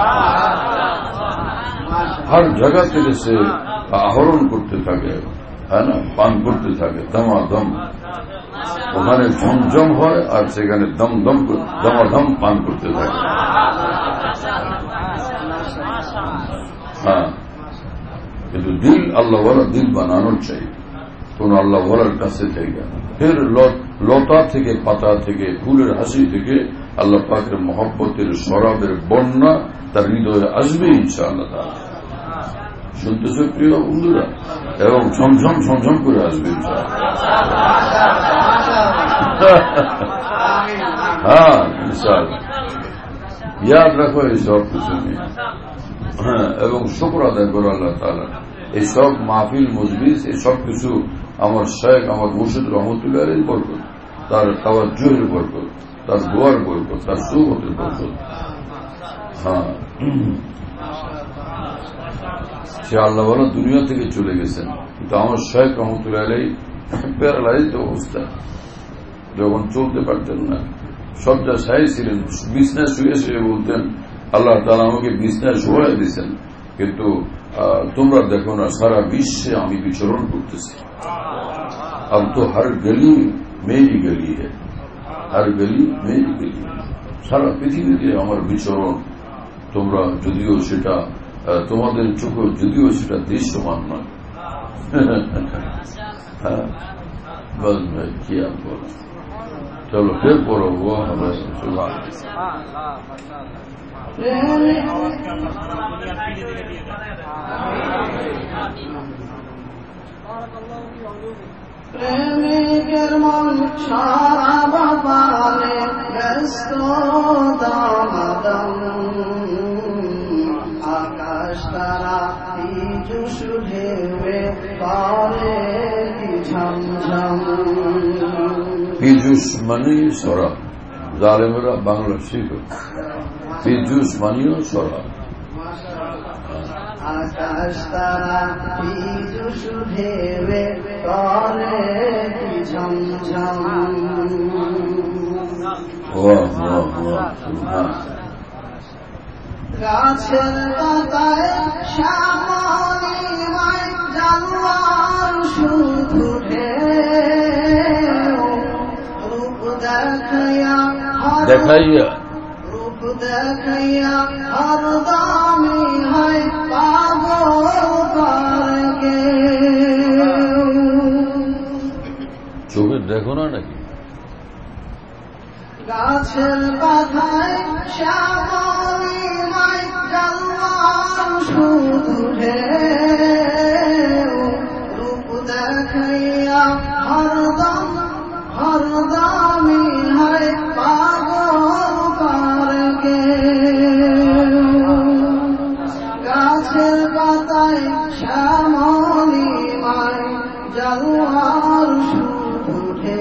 Speaker 3: হর জায়গা থেকে সে আহরণ করতে থাকে, হ্যাঁ না, পান করতে থাকে দমাদম। ওখানে ঝমঝম হয় আর সেখানে দমদম দমাদম পান করতে থাকে। হ্যাঁ, কিন্তু দিল আল্লাহ ওয়ালা দিল বানানোর চাই কোন আল্লাহ ওয়ালার কাছে থেকে। ফের লতা থেকে, পাতা থেকে, ফুলের হাসি থেকে আল্লাহ পাকের মহব্বতের শরাবের বন্যা তার হৃদয়ে আসবে ইনশাআল্লাহ। শুনতেছে প্রিয় বন্ধুরা, এবং ঝমঝম ঝমঝম করে আসবে হ্যাঁ ইনশাআল্লাহ। ইয়াদ রাখো এই সব কিছু নিয়ে। হ্যাঁ, এবং শুকর আদায় করো আল্লাহ তাআলা। এই সব মাহফিল মজলিস, এই সব কিছু আমার শেখ, আমার মুর্শিদ রহমতুল্লাহ এর বরকত, তার তাওয়াজ্জুহের বরকত, তার দোয়ার বরকত, তার সুবতের বরকত। হ্যাঁ, সে আল্লাহ ওয়ালা দুনিয়া থেকে চলে গেছেন, কিন্তু আমার শেখ রহমতুল্লাহ আলাইহি প্যারালাইজড অবস্থা, যখন চলতে পারতেন না, সব যা সাই ছিলেন, বিছনায় শুয়ে শুয়ে বলতেন আল্লাহ তাআলা আমাকে বিছনায় শোয়াই দিয়েছেন, কিন্তু তোমরা দেখো না সারা বিশ্বে আমি বিচরণ করতেছি। अब तो हर गली मेरी गली है, हर गली मेरी गली, সারা পৃথিবীতে আমার বিচরণ। তোমরা যদিও সেটা তোমাদের চোখে যদিও সেটা দৃশ্যমান নয়। হ্যাঁ, বস ভাই কি আর বলো, চলো ফের পড়ো।
Speaker 2: প্রেমিকের মন সারা বাপালে ব্যস্ত দামাদম, আকাশ তারা পীযুষ ঢেউয়ে করে কি ঝমঝম।
Speaker 3: পীযুষ মানে শরাব, জালেমেরা বাংলা শিখো। পীযুষ মানেও শরাব।
Speaker 2: আকাশ তারা পীযুষ ঢেউয়ে করে কি ঝমঝম। গাছের পাতায় শ্যামলিমায় জানোয়ার শুধু ঢেউ, রূপ দেখাইয়া রূপ দেখাইয়া হরদমি হয় পাগল করে কেউ।
Speaker 3: চোখে দেখো না নাকি?
Speaker 2: গাছের পাতায় শ্যামলিমায় জানোয়ার শুধু ঢেউ, রূপ দেখাইয়া হরদমি হয় পাগল করে কেউ। গাছের পাতায় শ্যামলিমায় জানোয়ার শুধু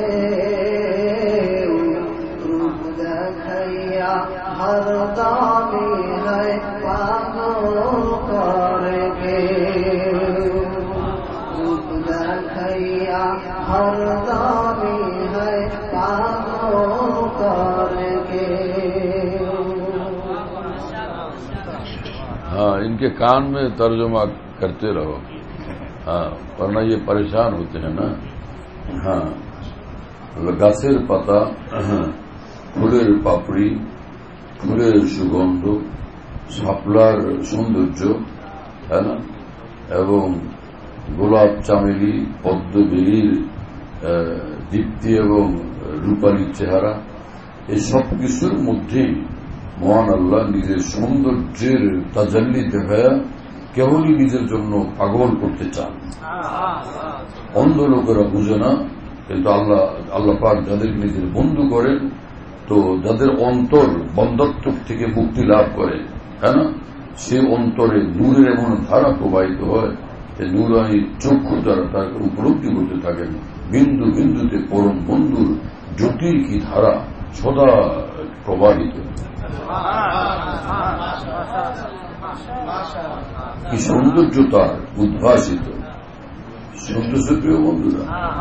Speaker 2: ঢেউ, রূপ দেখাইয়া হরদমি হয় পাগল করে কেউ। রূপ দেখাইয়া হরদমি হয় পাগল করে কেউ।
Speaker 3: हाँ, इनके कान में तर्जुमा करते रहो। हाँ, वरना ये परेशान होते हैं ना। हाँ, গাছের পাতা, ফুলের পাপড়ি, ফুলের সুগন্ধ, শাপলার সৌন্দর্য, তাই না, এবং গোলাপ, চামেলি, পদ্মবেলীর দীপ্তি এবং রূপালী চেহারা, এই সব কিছুর মধ্যেই মহান আল্লাহ নিজের সৌন্দর্যের তাজাল্লি দেখায়া কেবলই নিজের জন্য পাগল করতে চান। অন্ধ লোকেরা বুঝে না, কিন্তু আল্লাহ পাক যাদেরকে নিজের বন্ধু করেন, তো যাদের অন্তর বন্ধত্ব থেকে মুক্তি লাভ করে, হ্যাঁ না, সে অন্তরে নূরের এমন ধারা প্রবাহিত হয়, যে নূরানি চক্ষু দ্বারা তাকে উপলব্ধি করতে থাকেন বিন্দু বিন্দুতে পরম বন্ধুর জ্যোতির কি ধারা সদা প্রবাহিত। কি সৌন্দর্য তার উদ্ভাসিত। সৌন্দর্য প্রিয় বন্ধুরা,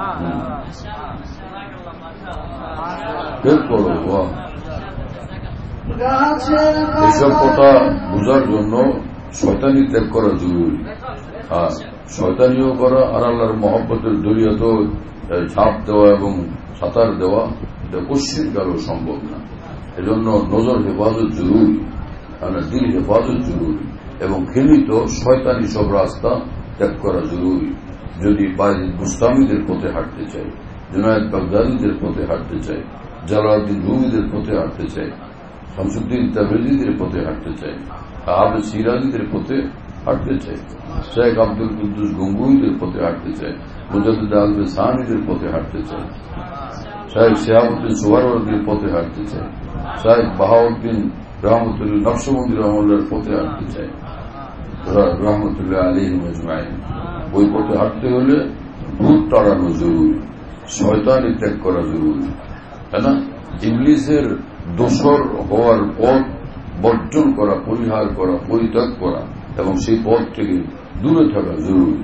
Speaker 3: এসব কথা বোঝার জন্য শয়তানি ত্যাগ করা জরুরি। আর শয়তানিও করা আর আল্লাহর মহব্বতের দরিয়াত ঝাঁপ দেওয়া এবং সাঁতার দেওয়া এটা পশ্চিম কালও সম্ভব না। এজন্য নজর হেফাজত জরুরি, দিল হেফাজত জরুরি, এবং ঘৃণিত শয়তানি সব রাস্তা ত্যাগ করা জরুরি। যদি বায়েজিদ বুস্তামিদের পথে হাঁটতে চাই, জুনায়েদ বাগদাদিদের পথে হাঁটতে চাই, জালালউদ্দিন রুমিদের পথে হাঁটতে চাই, শামসুদ্দিন তাবরিজিদের পথে হাঁটতে চাই, আহমেদ সিরাজিদের পথে হাঁটতে চাই, শেখ আব্দুল কুদ্দুস গঙ্গুইদের পথে হাঁটতে চাই, মুজাদ্দিদ আলবে সাহানিদের পথে হাঁটতে চাই, শাহেখ শিহাবুদ্দিন সুবহানওয়ার্দীর পথে হাঁটতে চাই, শাহেখ বাহাউদ্দিন রহমতুল্লাহ নকশবন্দি রহমতুল্লাহর পথে হাঁটতে চাই, রহমতুল্লাহ আলাইহিম আজমাইন। ওই পথে হাঁটতে হলে ভূত তাড়ানো জরুরি, শয়তানি ত্যাগ করা জরুরি, তাই না? ইবলিসের দোসর হওয়ার পথ বর্জন করা, পরিহার করা, পরিত্যাগ করা এবং সেই পথ থেকে দূরে থাকা জরুরি।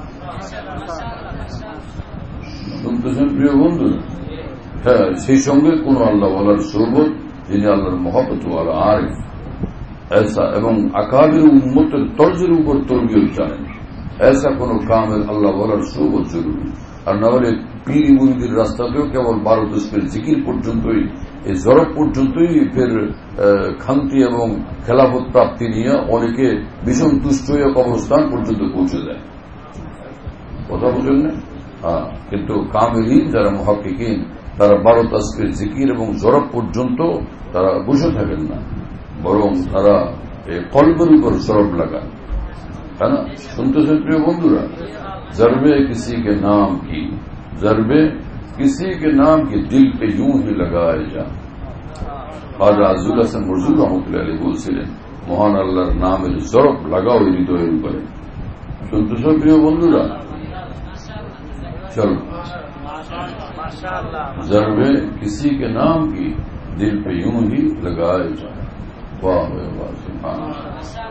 Speaker 3: শুনতেছেন প্রিয় বন্ধু? হ্যাঁ, সেই সঙ্গে কোন আল্লাহ ওয়ালার সোহবত, যিনি আল্লাহর মহব্বত ওয়ালা আরিফ ऐसा এবং আকাবের উম্মতের তর্জের উপর তরবিয়ত জানেন, ऐसा কোন কামেল আল্লাহ ওয়ালার সোহবত জরুরি। আর না হলে পীর মুরিদের রাস্তাতেও কেবল 12 তসবির জিকির পর্যন্তই, এই জরব পর্যন্তই ফের খান্তি এবং খেলাফত প্রাপ্তি নিয়ে অনেকে ভীষণ তুষ্ট হয়ে কবরস্থান পর্যন্ত পৌঁছে যায়। কথা বুঝলেন না? হ্যাঁ, কিন্তু কামেলিন যারা মুহাক্কিকিন, তারা 12 তসবির জিকির এবং জরব পর্যন্ত তারা বসে থাকেন না, বরং তারা কলবের উপর জরব লাগান, তাই না? শুনতেছেন প্রিয় বন্ধুরা? जरबे किसी के नाम की, जरबे किसी के नाम की दिल पे यूं ही लगाए जा। খাজা আজুল হাসান মরজুর রহমতুল্লাহ আলাইহি বলছিলেন, মহান আল্লাহর নামের জরব লাগাও হৃদয়ের উপরে। শুনতেছ প্রিয় বন্ধুরা? চলো, जरबे किसी के नाम की दिल पे यूं ही लगाए जा। वाह वाह, सुभान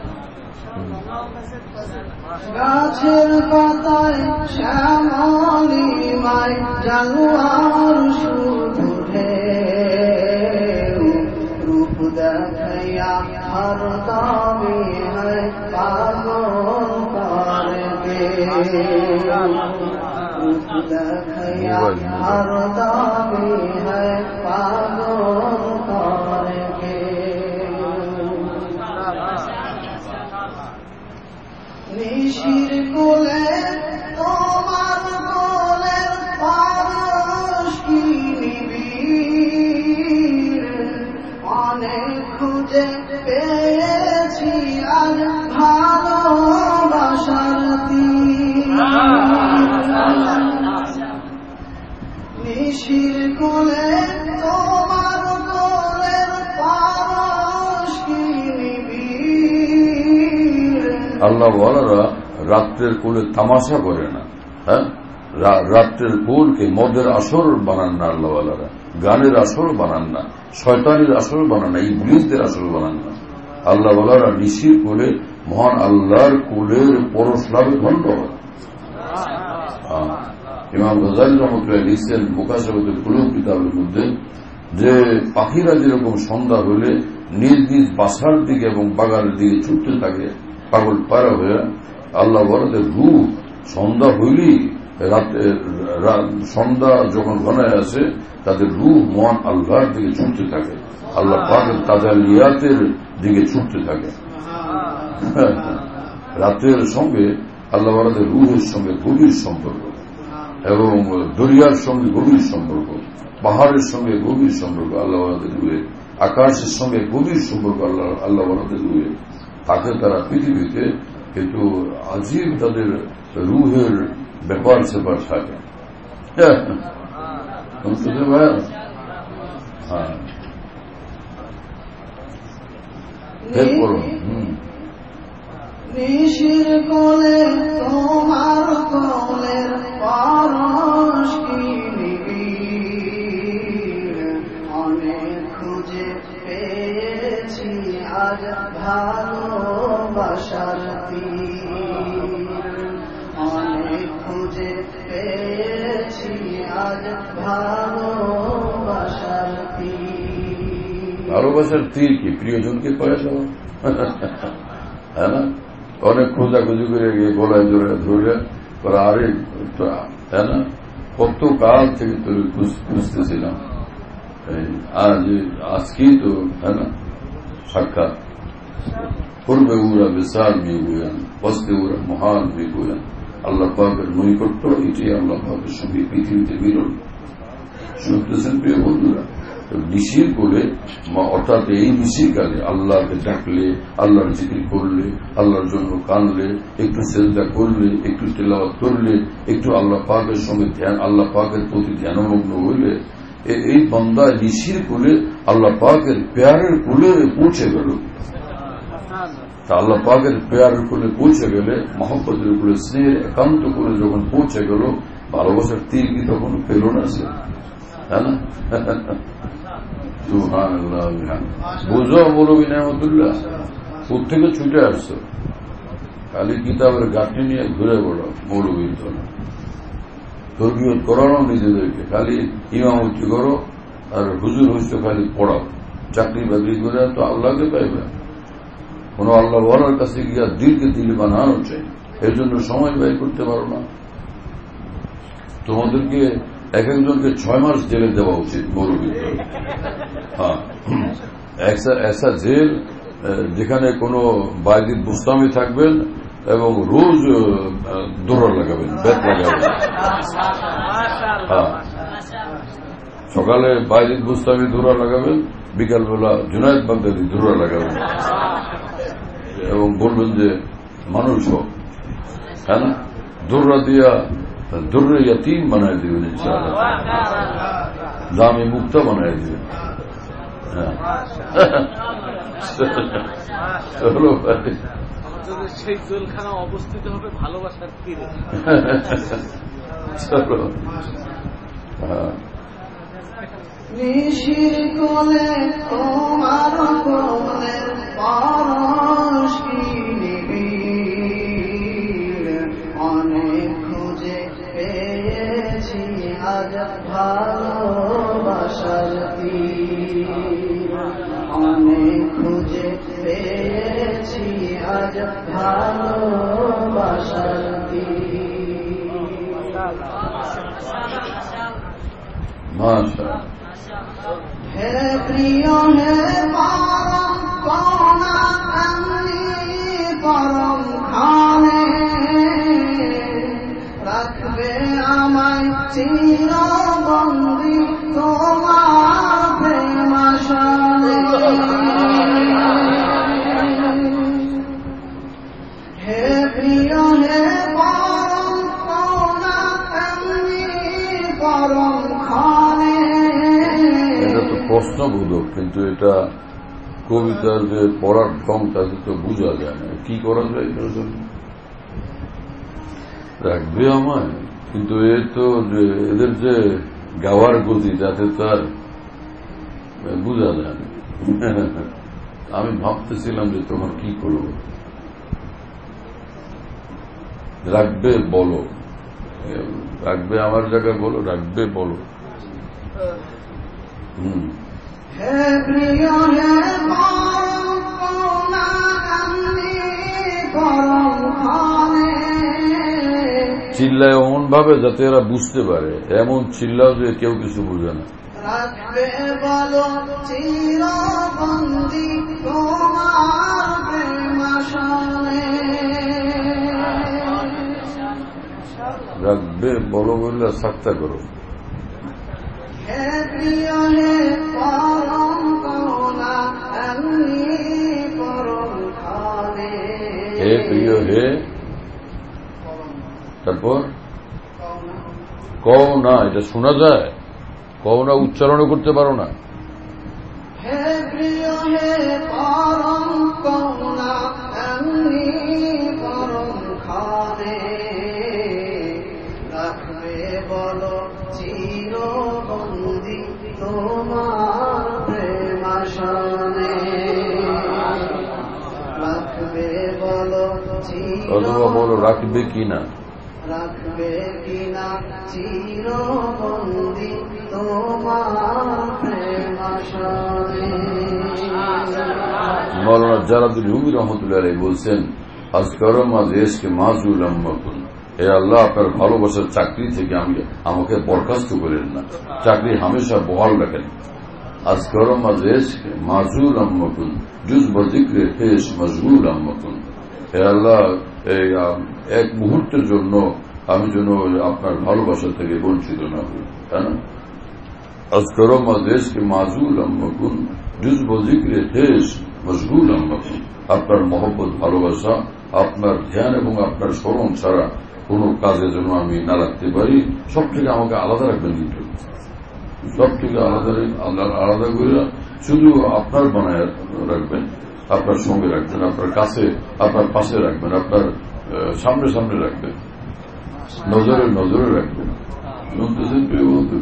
Speaker 2: গাছের পাতায় শ্যামলি মাই জানুয়ার সুধে রূপ দেখাইয়া হর দামি হয় পাগল করবে, রূপ দেখাইয়া হর দামি হয় পাগল করবে। নিশির কোলে তোমার কোলের পারস কি নিবিড়, অনেক খুঁজে পেয়েছি আর ভালোবাসার তীর। নিশির কোলে তোমার কোলের পারস কি নিবিড়।
Speaker 3: আল্লাহ ওয়ালারা রাত্রের কোলে তামাশা করে না, হ্যাঁ, রাত্রের কোলকে মদের আসর বানান না আল্লাহ ওয়ালারা, গানের আসর বানান না, শয়তানির আসর বানান না, ইবলিসদের আসর বানান না। আল্লাহ ওয়ালারা নিশির কোলে মহান আল্লাহর কোলের পরশ লাভে ধন্য হয়। ইমাম গজালি রহমতুল্লাহ লিখছেন মুকাশাফাতুল কুলুব কিতাবের মধ্যে, যে পাখিরা যেরকম সন্ধ্যা হলে নিজ নিজ বাসার দিকে এবং বাগানের দিকে ছুটতে থাকে পাগল পারা হয়ে, আল্লাহ ওয়ালাদের রূহ সন্ধ্যা হইলেই, সন্ধ্যা যখন ঘনায় আসে তাদের রূহ মহান আল্লাহর দিকে ছুটতে থাকে, আল্লাহ পাকের তাজালিয়াতের দিকে ছুটতে থাকে। রাতের সঙ্গে আল্লাহ ওয়ালাদের রুহের সঙ্গে গভীর সম্পর্ক, এবং দরিয়ার সঙ্গে গভীর সম্পর্ক, পাহাড়ের সঙ্গে গভীর সম্পর্ক আল্লাহ ওয়ালাদের রুহে, আকাশের সঙ্গে গভীর সম্পর্ক আল্লাহ ওয়ালাদের রুহে। তাকে তারা পৃথিবীতে একটু আজীব তাদের রুহের ব্যাপার স্যাপার থাকে। হ্যাঁ,
Speaker 2: নিশির কোলে তোমার কোলের পরশ কি নিবিড়, অনেক খুঁজে পেয়েছি আজ ভালোবাসার তীর, অনেক খুঁজে পেয়েছি আজ ভালোবাসার তীর।
Speaker 3: ভালোবাসার তীর কি প্রিয়জনকে পাওয়া যাওয়া? হ্যাঁ না, অনেক খোঁজাখুঁজি করে গিয়ে গলায় জোরে ধরে আরে, হ্যাঁ না, কত কাল থেকে তো খুঁজতেছিলাম, আজকেই তো, হ্যাঁ না, সাক্ষাৎ পূর্বে ওরা বিশাল বিয়ে গুয়েন, বস্তে ওরা মহান বিয়ে গুয়েন। আল্লাহ পাকের নৈকট্য এটি আল্লাহ পাকের সঙ্গে পৃথিবীতে বিরল। শুনতেছেন প্রিয় বন্ধুরা, নিশির কোলে, অর্থাৎ এই নিশির কালে আল্লাহকে ডাকলে, আল্লাহর জিকির করলে, আল্লাহর জন্য কানলে, একটু সেজদা করলে, একটু তেলাওয়াত করলে, একটু আল্লাহ পাকের সঙ্গে ধ্যান, আল্লাহ পাকের প্রতি ধ্যানমগ্ন হইলে, এই বান্দা নিশির কোলে আল্লাহ পাকের পেয়ারের কোলে পৌঁছে গেল। তা আল্লাহ পাকের পেয়ারের কোলে পৌঁছে গেলে, মহব্বতের কোলে, স্নেহের একান্ত কোলে যখন পৌঁছে গেল, ভালোবাসার তীর কি তখন পেল না সে? হ্যাঁ না, বুঝো মৌলবী নেহমতুল্লাহ, কোথেকে ছুটে আসছো? খালি কিতাবের গাঁটনি নিয়ে ঘুরে বলো মৌলবীর জন্য। তরবিয়ত করানো নিজেদেরকে, খালি ইমামতি করো আর হুজুর হইছো খালি পড়াও, চাকরি বাকরি করে তো আল্লাহকে পাইবে। কোন আল্লাহ ওয়ালার কাছে গিয়া দিলকে দিল বানানো চাই, এর জন্য সময় ব্যয় করতে পারো না। তোমাদেরকে এক একজনকে 6 মাস জেলে দেওয়া উচিত মৌলবীর জন্য। হ্যাঁ, এসা জেল যেখানে কোনো বাইদির বুস্তামি থাকবেন এবং রোজ দৌড়া লাগাবেন, বেত লাগাবেন। হ্যাঁ, সকালে বাইদির বুস্তামি দৌড়া লাগাবেন, বিকালবেলা জুনায়েদ বাগদাদি দৌড়া লাগাবেন এবং বলবেন যে মানুষ হোক। হ্যাঁ না, দৌড়া দিয়া দুর্রে ইয়তীম বানায় দিবেন, ইনশাআল্লাহ দামি মুক্তা বানায় দিবেন।
Speaker 4: সেই জেলখানা অবস্থিত হবে ভালোবাসার তীরে।
Speaker 2: নিশির কোলে তোমার কোলের পরশ কি নিবিড়, অনেক খুঁজে পেয়েছি আজ ভালোবাসার তীর, অনেক খুঁজে পেয়েছি আজ ভালোবাসার তীর।
Speaker 3: মাশাআল্লাহ।
Speaker 2: হে প্রিয় হে পরম করুণা কান্দি পরম খানে, রাখবে আমায় চিরবন্দি তোমার প্রেম আশায়। হে প্রিয় হে পরম করুণা কান্দি পরম খানে।
Speaker 3: এটা তো প্রশ্নবোধক, কিন্তু এটা কবিতার যে পড়ার ঢং তাদের তো বোঝা যায় না। কি করা যায় এটার জন্য? রাখবে আমায়, কিন্তু এ তো যে এদের যে গাওয়ার গতি যাতে তার বোঝা যায় না। আমি ভাবতেছিলাম যে তোমার কি করবো, রাখবে বলো, রাখবে আমার জায়গায় বলো, রাখবে বলো।
Speaker 2: হে প্রিয় হে পরম করুণা কান্দি পরম খানে।
Speaker 3: চিল্লায় এমন ভাবে যাতে এরা বুঝতে পারে, এমন চিল্লাও যে কেউ কিছু বুঝে না।
Speaker 2: রাখবে বলো চিরবন্দি তোমার প্রেম আশায়।
Speaker 3: রাখবে বলো বললে সাক্তা করো।
Speaker 2: হে প্রিয় হে পরম করুণা এমনি পরম খালে।
Speaker 3: হে প্রিয় হে, তারপর কও না, এটা শোনা যায়, কও না, উচ্চারণও করতে পারো না।
Speaker 2: হে প্রিয় হে পরম করুণা এমনি পরম খালে। রাখবে বলো চিরবন্দি তোমার প্রেম আসনে। রাখবে বলো
Speaker 3: অথবা বলো রাখবে কিনা,
Speaker 2: রাখবে কিনা চিরবন্দি তোমার প্রেম আসনে।
Speaker 3: মৌলানা জালালউদ্দিন রুমি রহমতুল্লাহ আলাইহি বলছেন, আজকারম আজ এসকে মাজুল আম্মাকুন, হে আল্লাহ আপনার ভালোবাসার চাকরি থেকে আমাকে বরখাস্ত করেন না, চাকরি হামেশা বহাল রাখেন। আজকারম আজ এসকে মাজুল আম্মাকুন জুজ বজিক্রে ফেস মজগুল আম্মাকুন, হে আল্লাহ এক মুহূর্তের জন্য আমি যেন আপনার ভালোবাসা থেকে বঞ্চিত না হই, তাই না? আজকারম আজ এসকে মাজুল আম্মাকুন জুজ বজিক্রে ফেস মজগুল আম্মাকুন, আপনার মহব্বত ভালোবাসা, আপনার ধ্যান এবং আপনার স্মরণ ছাড়া কোন কাজে যেন আমি না রাখতে পারি। সব থেকে আমাকে আলাদা রাখবেন, কিন্তু সব থেকে আলাদা করে শুধু আপনার বানায় রাখবেন, আপনার সঙ্গে রাখবেন, আপনার কাছে, আপনার পাশে রাখবেন, আপনার সামনে সামনে রাখবেন, নজরে নজরে রাখবেন। শুনতেছেন প্রিয় বন্ধু?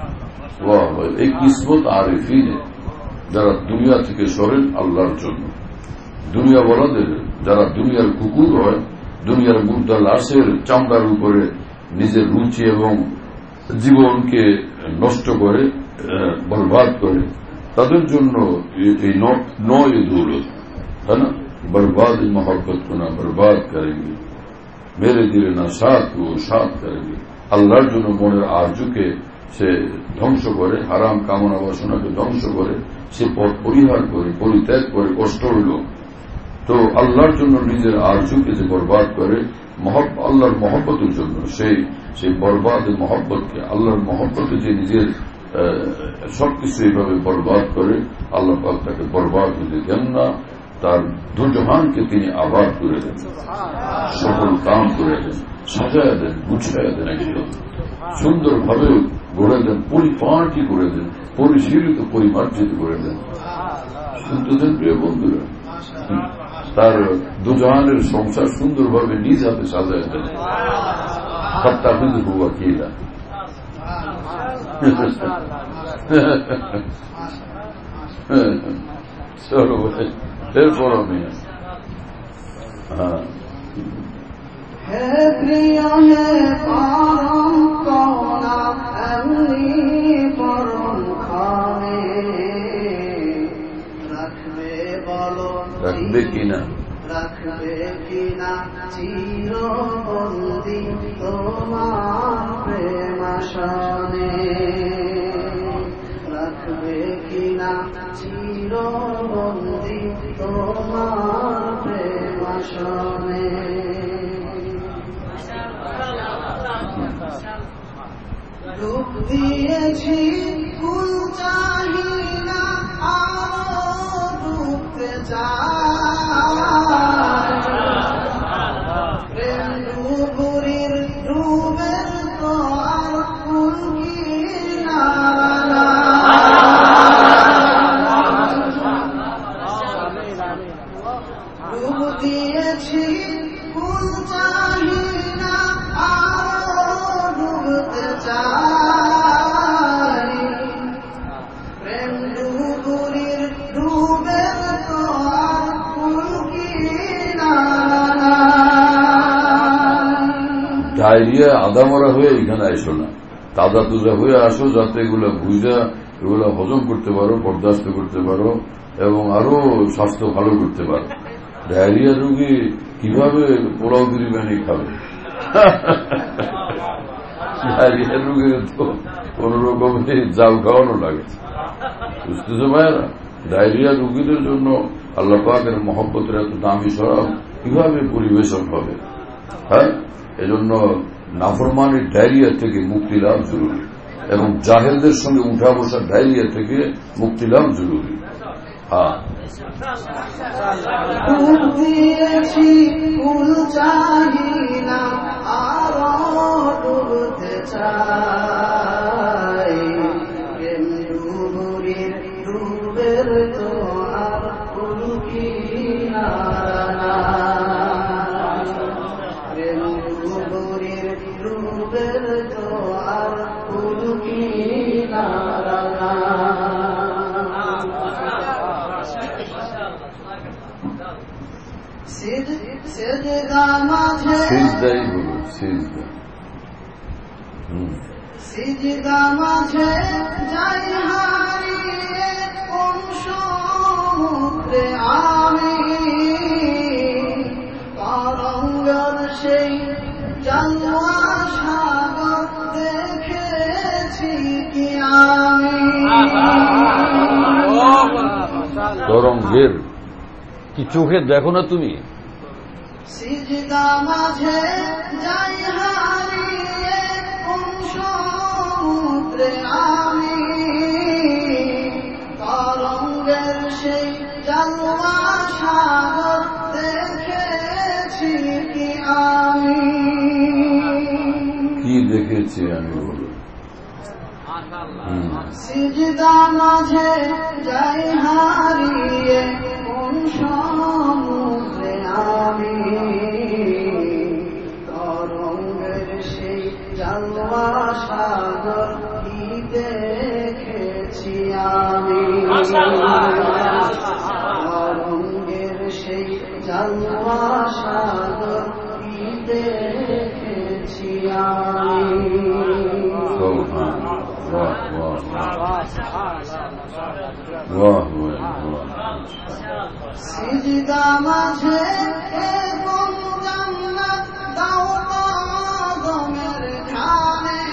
Speaker 3: এই কিসমত আরিফিন যারা দুনিয়া থেকে সরেন আল্লাহর জন্য, দুনিয়া বলাদের যারা দুনিয়ার কুকুর হয়, দুনিয়ার মুর্দা লাশের চামড়ার উপরে নিজের রুচি এবং জীবনকে নষ্ট করে, বরবাদ করে, তাদের জন্য এই নয় দৌলত, है ना? बर्बाद मोहब्बत को ना बर्बाद करेंगे, मेरे दिल ना साथ को साथ करेंगे। আল্লাহর জন্য মনের আরজুকে সে ধ্বংস করে, হারাম কামনা বাসনাকে ধ্বংস করে, সে পথ পরিহার করে, পরিত্যাগ করে, কষ্ট হইল। তো আল্লাহর জন্য নিজের আরজুকে যে বরবাদ করে, আল্লাহর মহব্বতের জন্য সেই বরবাদ মহব্বতকে, আল্লাহর মহব্বতে যে নিজের সবকিছু এইভাবে বরবাদ করে, আল্লাহ পাক তাকে বরবাদ হতে দেন না, তার দুজাহানকে তিনি আবাদ করে দেন, সকল কাম করে দেন, সাজায় দেন, গুছায় দেন, একদম সুন্দরভাবে গড়ে দেন, পরিপাটি করে দেন, পরিশীলিত পরিমার্জিত করে দেন। শুনতেছেন প্রিয় বন্ধুরা? তার দুজাহানের সংসার সুন্দরভাবে নিজ হাতে সাজায় দেন। ফত্তাখিযহু ওয়াকিলা। চলো এরপর আমি
Speaker 2: হে প্রিয় হে পরম করুণা এমনি পরম খানে। রাখবে বলো
Speaker 3: রাখবে কিনা,
Speaker 2: রাখবে কিনা চিরবন্দি তোমার প্রেম আসনে। রাখবে কিনা চিরবন্দি তোমার প্রেম আসনে। ডুব দিয়েছি ফুল চাহি না আরো ডুবতে চাই। প্রেম ডুবুরির ডুবের তো আর ফুল কিনারা। ডুব দিয়েছি ফুল চাহি না আরো ডুবতে চাই। প্রেম ডুবুরির ডুবের তো আর ফুল কিনারা।
Speaker 3: ডায়রিয়া আদা মরা হয়ে এখানে আসো না, তাজা তুজা হয়ে আসো, যাতে এগুলো বুঝা এগুলো হজম করতে পারো, বরদাস্ত করতে পারো এবং আরো স্বাস্থ্য ভালো করতে পারো। ডায়রিয়া রোগী কিভাবে পোলাও বিরিয়ানি খাবে? ডায়রিয়া রোগীর তো কোন রকমের জাল খাওয়ানো লাগে, বুঝতেছে ভাইরা? ডায়রিয়া রোগীদের জন্য আল্লাহ পাকের মহব্বতের এত দামি শরাব কিভাবে পরিবেশন হবে? হ্যাঁ, এজন্য নাফরমানের ডায়রিয়া থেকে মুক্তি লাভ জরুরি এবং জাহেলদের সঙ্গে উঠা বসার ডায়রিয়া থেকে মুক্তি লাভ জরুরি। হ্যাঁ,
Speaker 2: সিজদা মাঝে যাই হারিয়ে কোন সমুদ্রে আমি তরঙ্গের সেই জানুয়া সাগর দেখেছি কি আমি।
Speaker 3: তরঙ্গের কি চোখে দেখো না তুমি?
Speaker 2: সিজদা মাঝে যাই হারিয়ে কোন সমুদ্রে আমি তরঙ্গের সেই জানুয়া সাগর দেখেছি কি আমি।
Speaker 3: কি দেখেছি আমি বলো?
Speaker 2: সিজদা মাঝে যাই হারিয়ে কোন সমুদ্রে আমি তরঙ্গের সেই জানুয়া সাগর কি দেখেছি আমি। তরঙ্গের সেই জানুয়া সাগর কি দেখেছি আমি। সিজদা মাঝে কোন জান্নাত দাও কদমের খানে।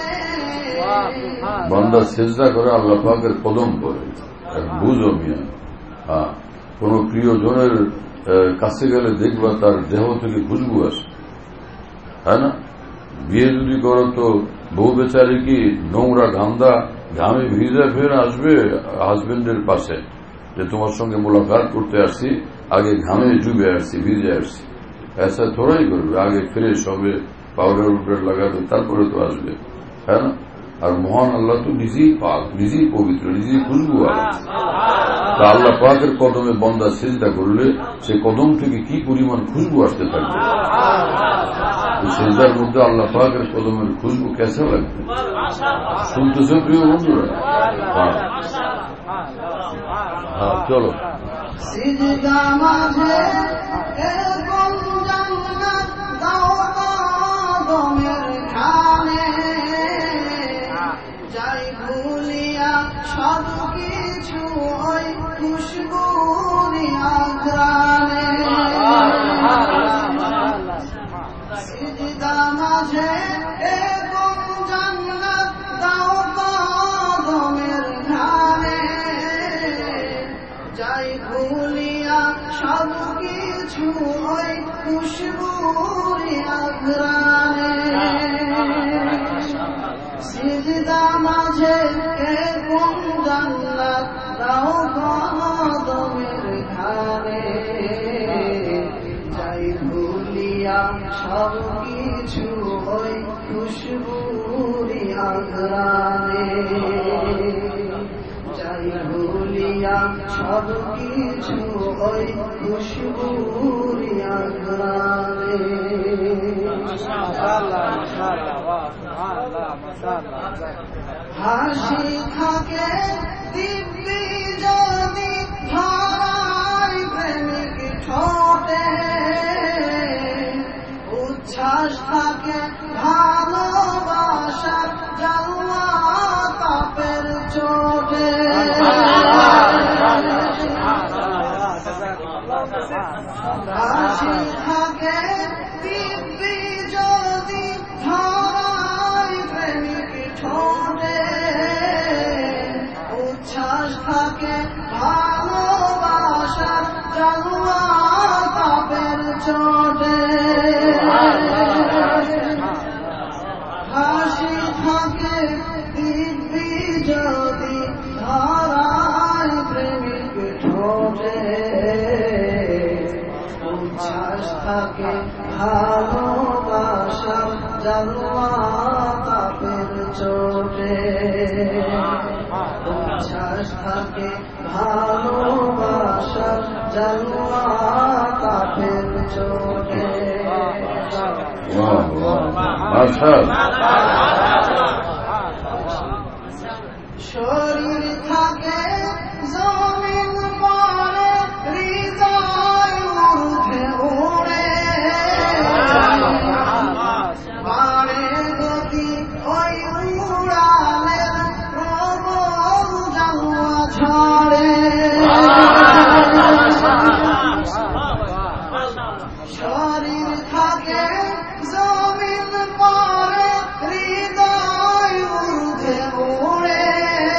Speaker 3: বান্দা সিজদা করে আল্লাহ পাকের কদম পড়ে। বুঝো মিয়া, হ্যাঁ, কোন প্রিয়জনের কাছে গেলে দেখবা তার দেহ থেকে খুশবু আসে, তাই না? বিয়ে যদি করো তো বউ বেচারি কি নোংরা গান্দা ঘামে ভিজে ফের আসবে হাজবেন্ডের পাশে যে তোমার সঙ্গে মোলাকাত করতে আসছি, আগে ঘামে ডুবে আসছি, ভিজে আসছি, ऐसा थोड़ाই করবে, আগে ফ্রেশ হবে, পাউডার উডার লাগাবে, তারপরে তো আসবে, তাই না? আর মহান আল্লাহ তো নিজেই পাক, নিজেই পবিত্র, নিজেই খুশবু আলা। তা আল্লাহ পাকের কদমে বন্দা সিজদা করলে সে কদম থেকে কি পরিমাণ খুশবু আসতে থাকবে। সিজদার মধ্যে আল্লাহ পাকের কদমের খুশবু কেসে লাগবে, শুনতেছেন প্রিয় বন্ধুরা? হ্যাঁ, চলো।
Speaker 2: সিজদা মাঝে কোন জান্নাত দাও কদমের খানে যাই ভুলিয়া সব কিছু ওই খুশবুরি আঘ্রাণে। সিজদা মাঝে কোন জান্নাত দাও কদমের খানে যাই ভুলিয়া সব কিছু ওই খুশবুরি আঘ্রাণে। সিজদা মাঝে কোন জান্নাত দাও কদমের খানে যাই ভুলিয়া সব কিছু ওই খুশবুরি আঘ্রাণে। যাই ভুলিয়া সব কিছু ওই খুশবুরি আঘ্রাণে। হাসি থাকে দিব্যি যদি ধরাই প্রেমিক ঠোঁটে, উচ্ছ্বাস থাকে ভালোবাসার জানুয়া তাপের চোটে। হাসি থাকে দিব্যি যদি ধরাই প্রেমিক ঠোঁটে, উচ্ছ্বাস থাকে ভালোবাসার জানুয়া তাপের চোটে। জালওয়া তাপের চোটে উচ্ছ্বাস থাকে ভালোবাসার জালওয়া তাপের চোটে শরীর থাকে জমিন পরে হৃদয় ঊর্ধ্বে উড়ে বাড়ে গতি ওই উড়ালের প্রবল জালওয়া ঝড়ে শরীর থাকে জমিন পরে হৃদয় ঊর্ধ্বে উড়ে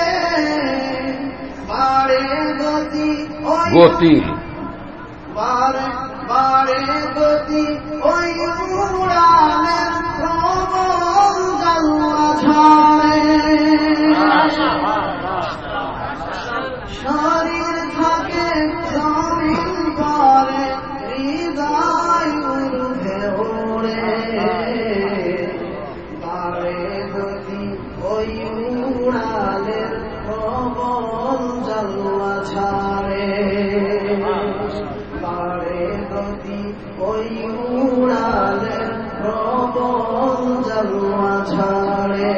Speaker 2: বাড়ে গতি
Speaker 3: গতি
Speaker 2: বাড়ে গতি ওই উড়ানের প্রবল জালওয়া ঝড়ে শরীর থাকে জমিন পরে হৃদয় ঊর্ধ্বে ওড়ে বাড়ে গতি ওই উড়ানের প্রবল জালওয়া ঝড়ে বাড়ে গতি ওই উড়ানের প্রবল জালওয়া ঝড়ে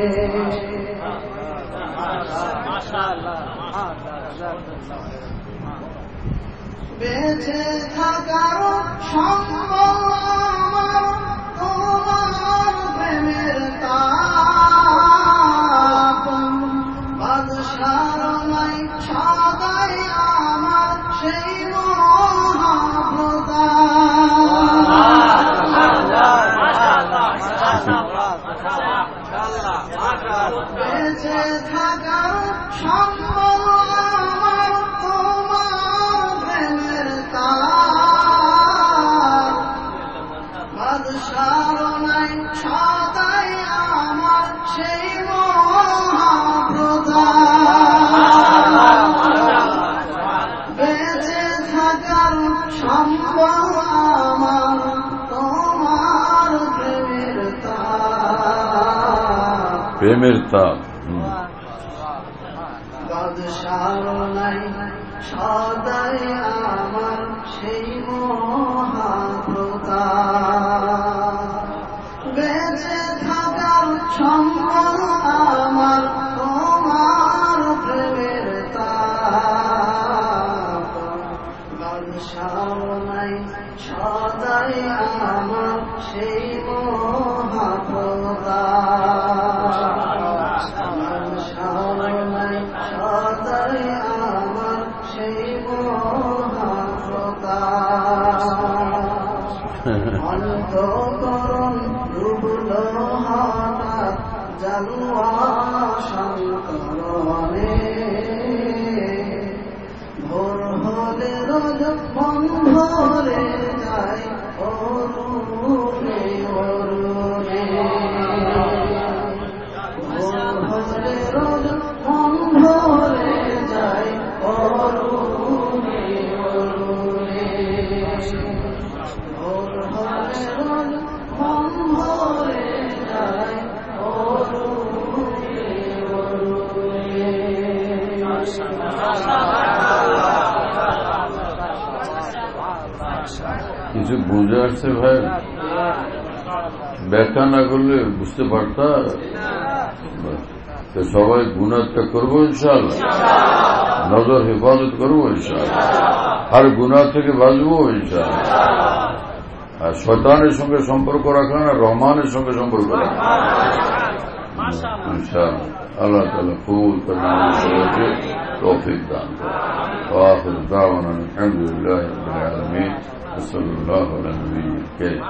Speaker 2: বেঁচে থাকার সম্ভব আমার তোমার প্রেমের তাপ বাদশার নাই সদাই আমার সেই বেঁচে থাকার সম্ভব আমার তোমার প্রেমের তাপ বাদশার নাই সদাই আমার সেই বেঁচে থাকার সম্ভব আমার তোমার প্রেমের তাপ বাদশার নাই সদাই আমার সেই মহাপ্রতাপ বেঁচে থাকার সম্ভব আমার তোমার প্রেমের তাপ বাদশার নাই সদাই আমার সেই মহাপ্রতাপ বাদশার নাই সদাই আমার সেই মহাপ্রতাপ অন্তঃকরণ ডুবল হঠাৎ জালওয়া সংকরণে ভোর হলে রোজ মন ভরে যায় অরুণে অরুণে ভোর হলে রোজ মন ভরে যায় অরুণে অরুণে ভোর হলে রোজ মন ভরে যায় অরুণে অরুণে
Speaker 3: কিছু বুঝে আসছে ভাই? ব্যাখ্যা না করলে বুঝতে পারতা? তো সবাই গুনাহটা করবো ইনশাআল্লাহ, নজর হেফাজত করবো ইনশাআল্লাহ, আর গুনাহ থেকে বাঁচবো ইনশাআল্লাহ। আর শয়তানের সঙ্গে সম্পর্ক রাখা না, রহমানের সঙ্গে সম্পর্ক রাখা ইনশাআল্লাহ। আল্লাহ তাআলা কবুল করেন, সবাইকে তৌফিক দান করেন। ওয়া আখিরু দাওয়ানা আলহামদুলিল্লাহি রাব্বিল আলামিন। সাল্লাল্লাহু আলা নবিয়্যিল কারীম।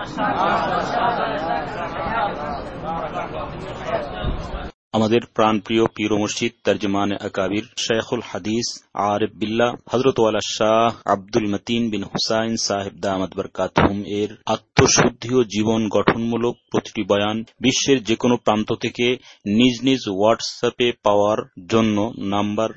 Speaker 1: আমাদের প্রাণপ্রিয় পীর ও মুর্শিদ তর্জমান আকাবির শেখুল হাদিস আরিফ বিল্লাহ হযরত ওয়ালা শাহ আব্দুল মতিন বিন হুসাইন সাহেব দামাত বরকাতুহুম এর আত্মশুদ্ধি ও জীবন গঠনমূলক প্রতিটি বয়ান বিশ্বের যে কোনো প্রান্ত থেকে নিজ নিজ হোয়াটসঅ্যাপে পাওয়ার জন্য নাম্বার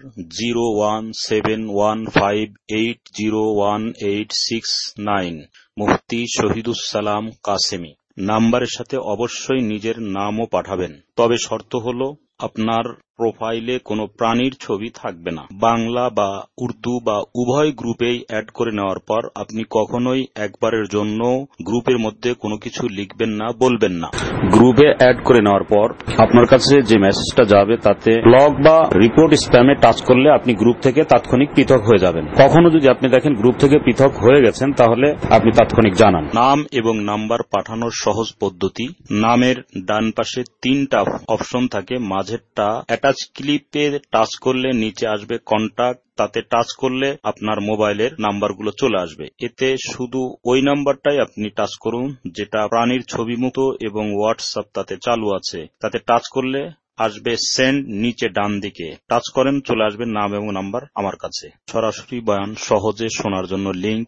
Speaker 1: 01715801869 মুফতি শহীদুস সালাম কাসেমি। নাম্বারের সাথে অবশ্যই নিজের নামও পাঠাবেন। তবে শর্ত হলো আপনার প্রোফাইলে কোনো প্রাণীর ছবি থাকবে না। বাংলা বা উর্দু বা উভয় গ্রুপেই অ্যাড করে নেওয়ার পর আপনি কখনোই একবারের জন্য গ্রুপের মধ্যে কোনো কিছু লিখবেন না, বলবেন না। গ্রুপে অ্যাড করে নেওয়ার পর আপনার কাছে যে মেসেজটা যাবে তাতে ব্লক বা রিপোর্ট স্প্যামে টাচ করলে আপনি গ্রুপ থেকে তাৎক্ষণিক পৃথক হয়ে যাবেন। কখনো যদি আপনি দেখেন গ্রুপ থেকে পৃথক হয়ে গেছেন তাহলে আপনি তাৎক্ষণিক জানান। নাম এবং নাম্বার পাঠানোর সহজ পদ্ধতি: নামের ডান পাশে 3টা অপশন থাকে, মাঝেরটা অ্যাটাচ ক্লিপে টাচ করলে নিচে আসবে কন্টাক্ট, তাতে টাচ করলে আপনার মোবাইলের নাম্বারগুলো চলে আসবে। এতে শুধু ওই নাম্বারটাই আপনি টাচ করুন যেটা প্রাণীর ছবিমুক্ত এবং হোয়াটসঅ্যাপ তাতে চালু আছে। তাতে টাচ করলে আসবে সেন্ড, নিচে ডান দিকে টাচ করেন, চলে আসবে নাম এবং নাম্বার আমার কাছে। সরাসরি বয়ান সহজে শোনার জন্য লিংক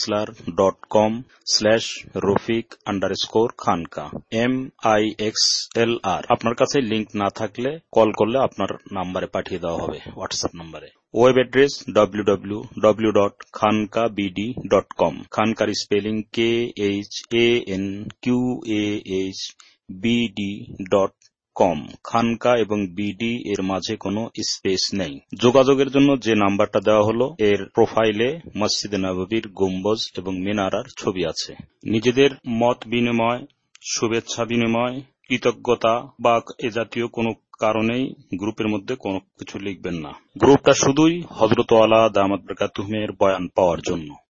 Speaker 1: mixlr.com/Rafiq_Khanka MIXLR। আপনার কাছে লিংক না থাকলে কল করলে আপনার নাম্বারে পাঠিয়ে দেওয়া হবে, হোয়াটসঅ্যাপ নাম্বারে। Web address www.khankabd.com। খানকার স্পেলিং KHANQAHBD.com। খানকা এবং বিডি এর মাঝে কোনো স্পেস নেই। যোগাযোগের জন্য যে নাম্বারটা দেওয়া হলো এর প্রোফাইলে মসজিদে নববীর গম্বুজ এবং মিনারার ছবি আছে। নিজেদের মত বিনিময়, শুভেচ্ছা বিনিময়, কৃতজ্ঞতা বা এ জাতীয় কোনো কারণেই গ্রুপের মধ্যে কোনো কিছু লিখবেন না। গ্রুপটা শুধুই হযরত ওয়ালা দামাত বরকাতুহুমের বয়ান পাওয়ার জন্য।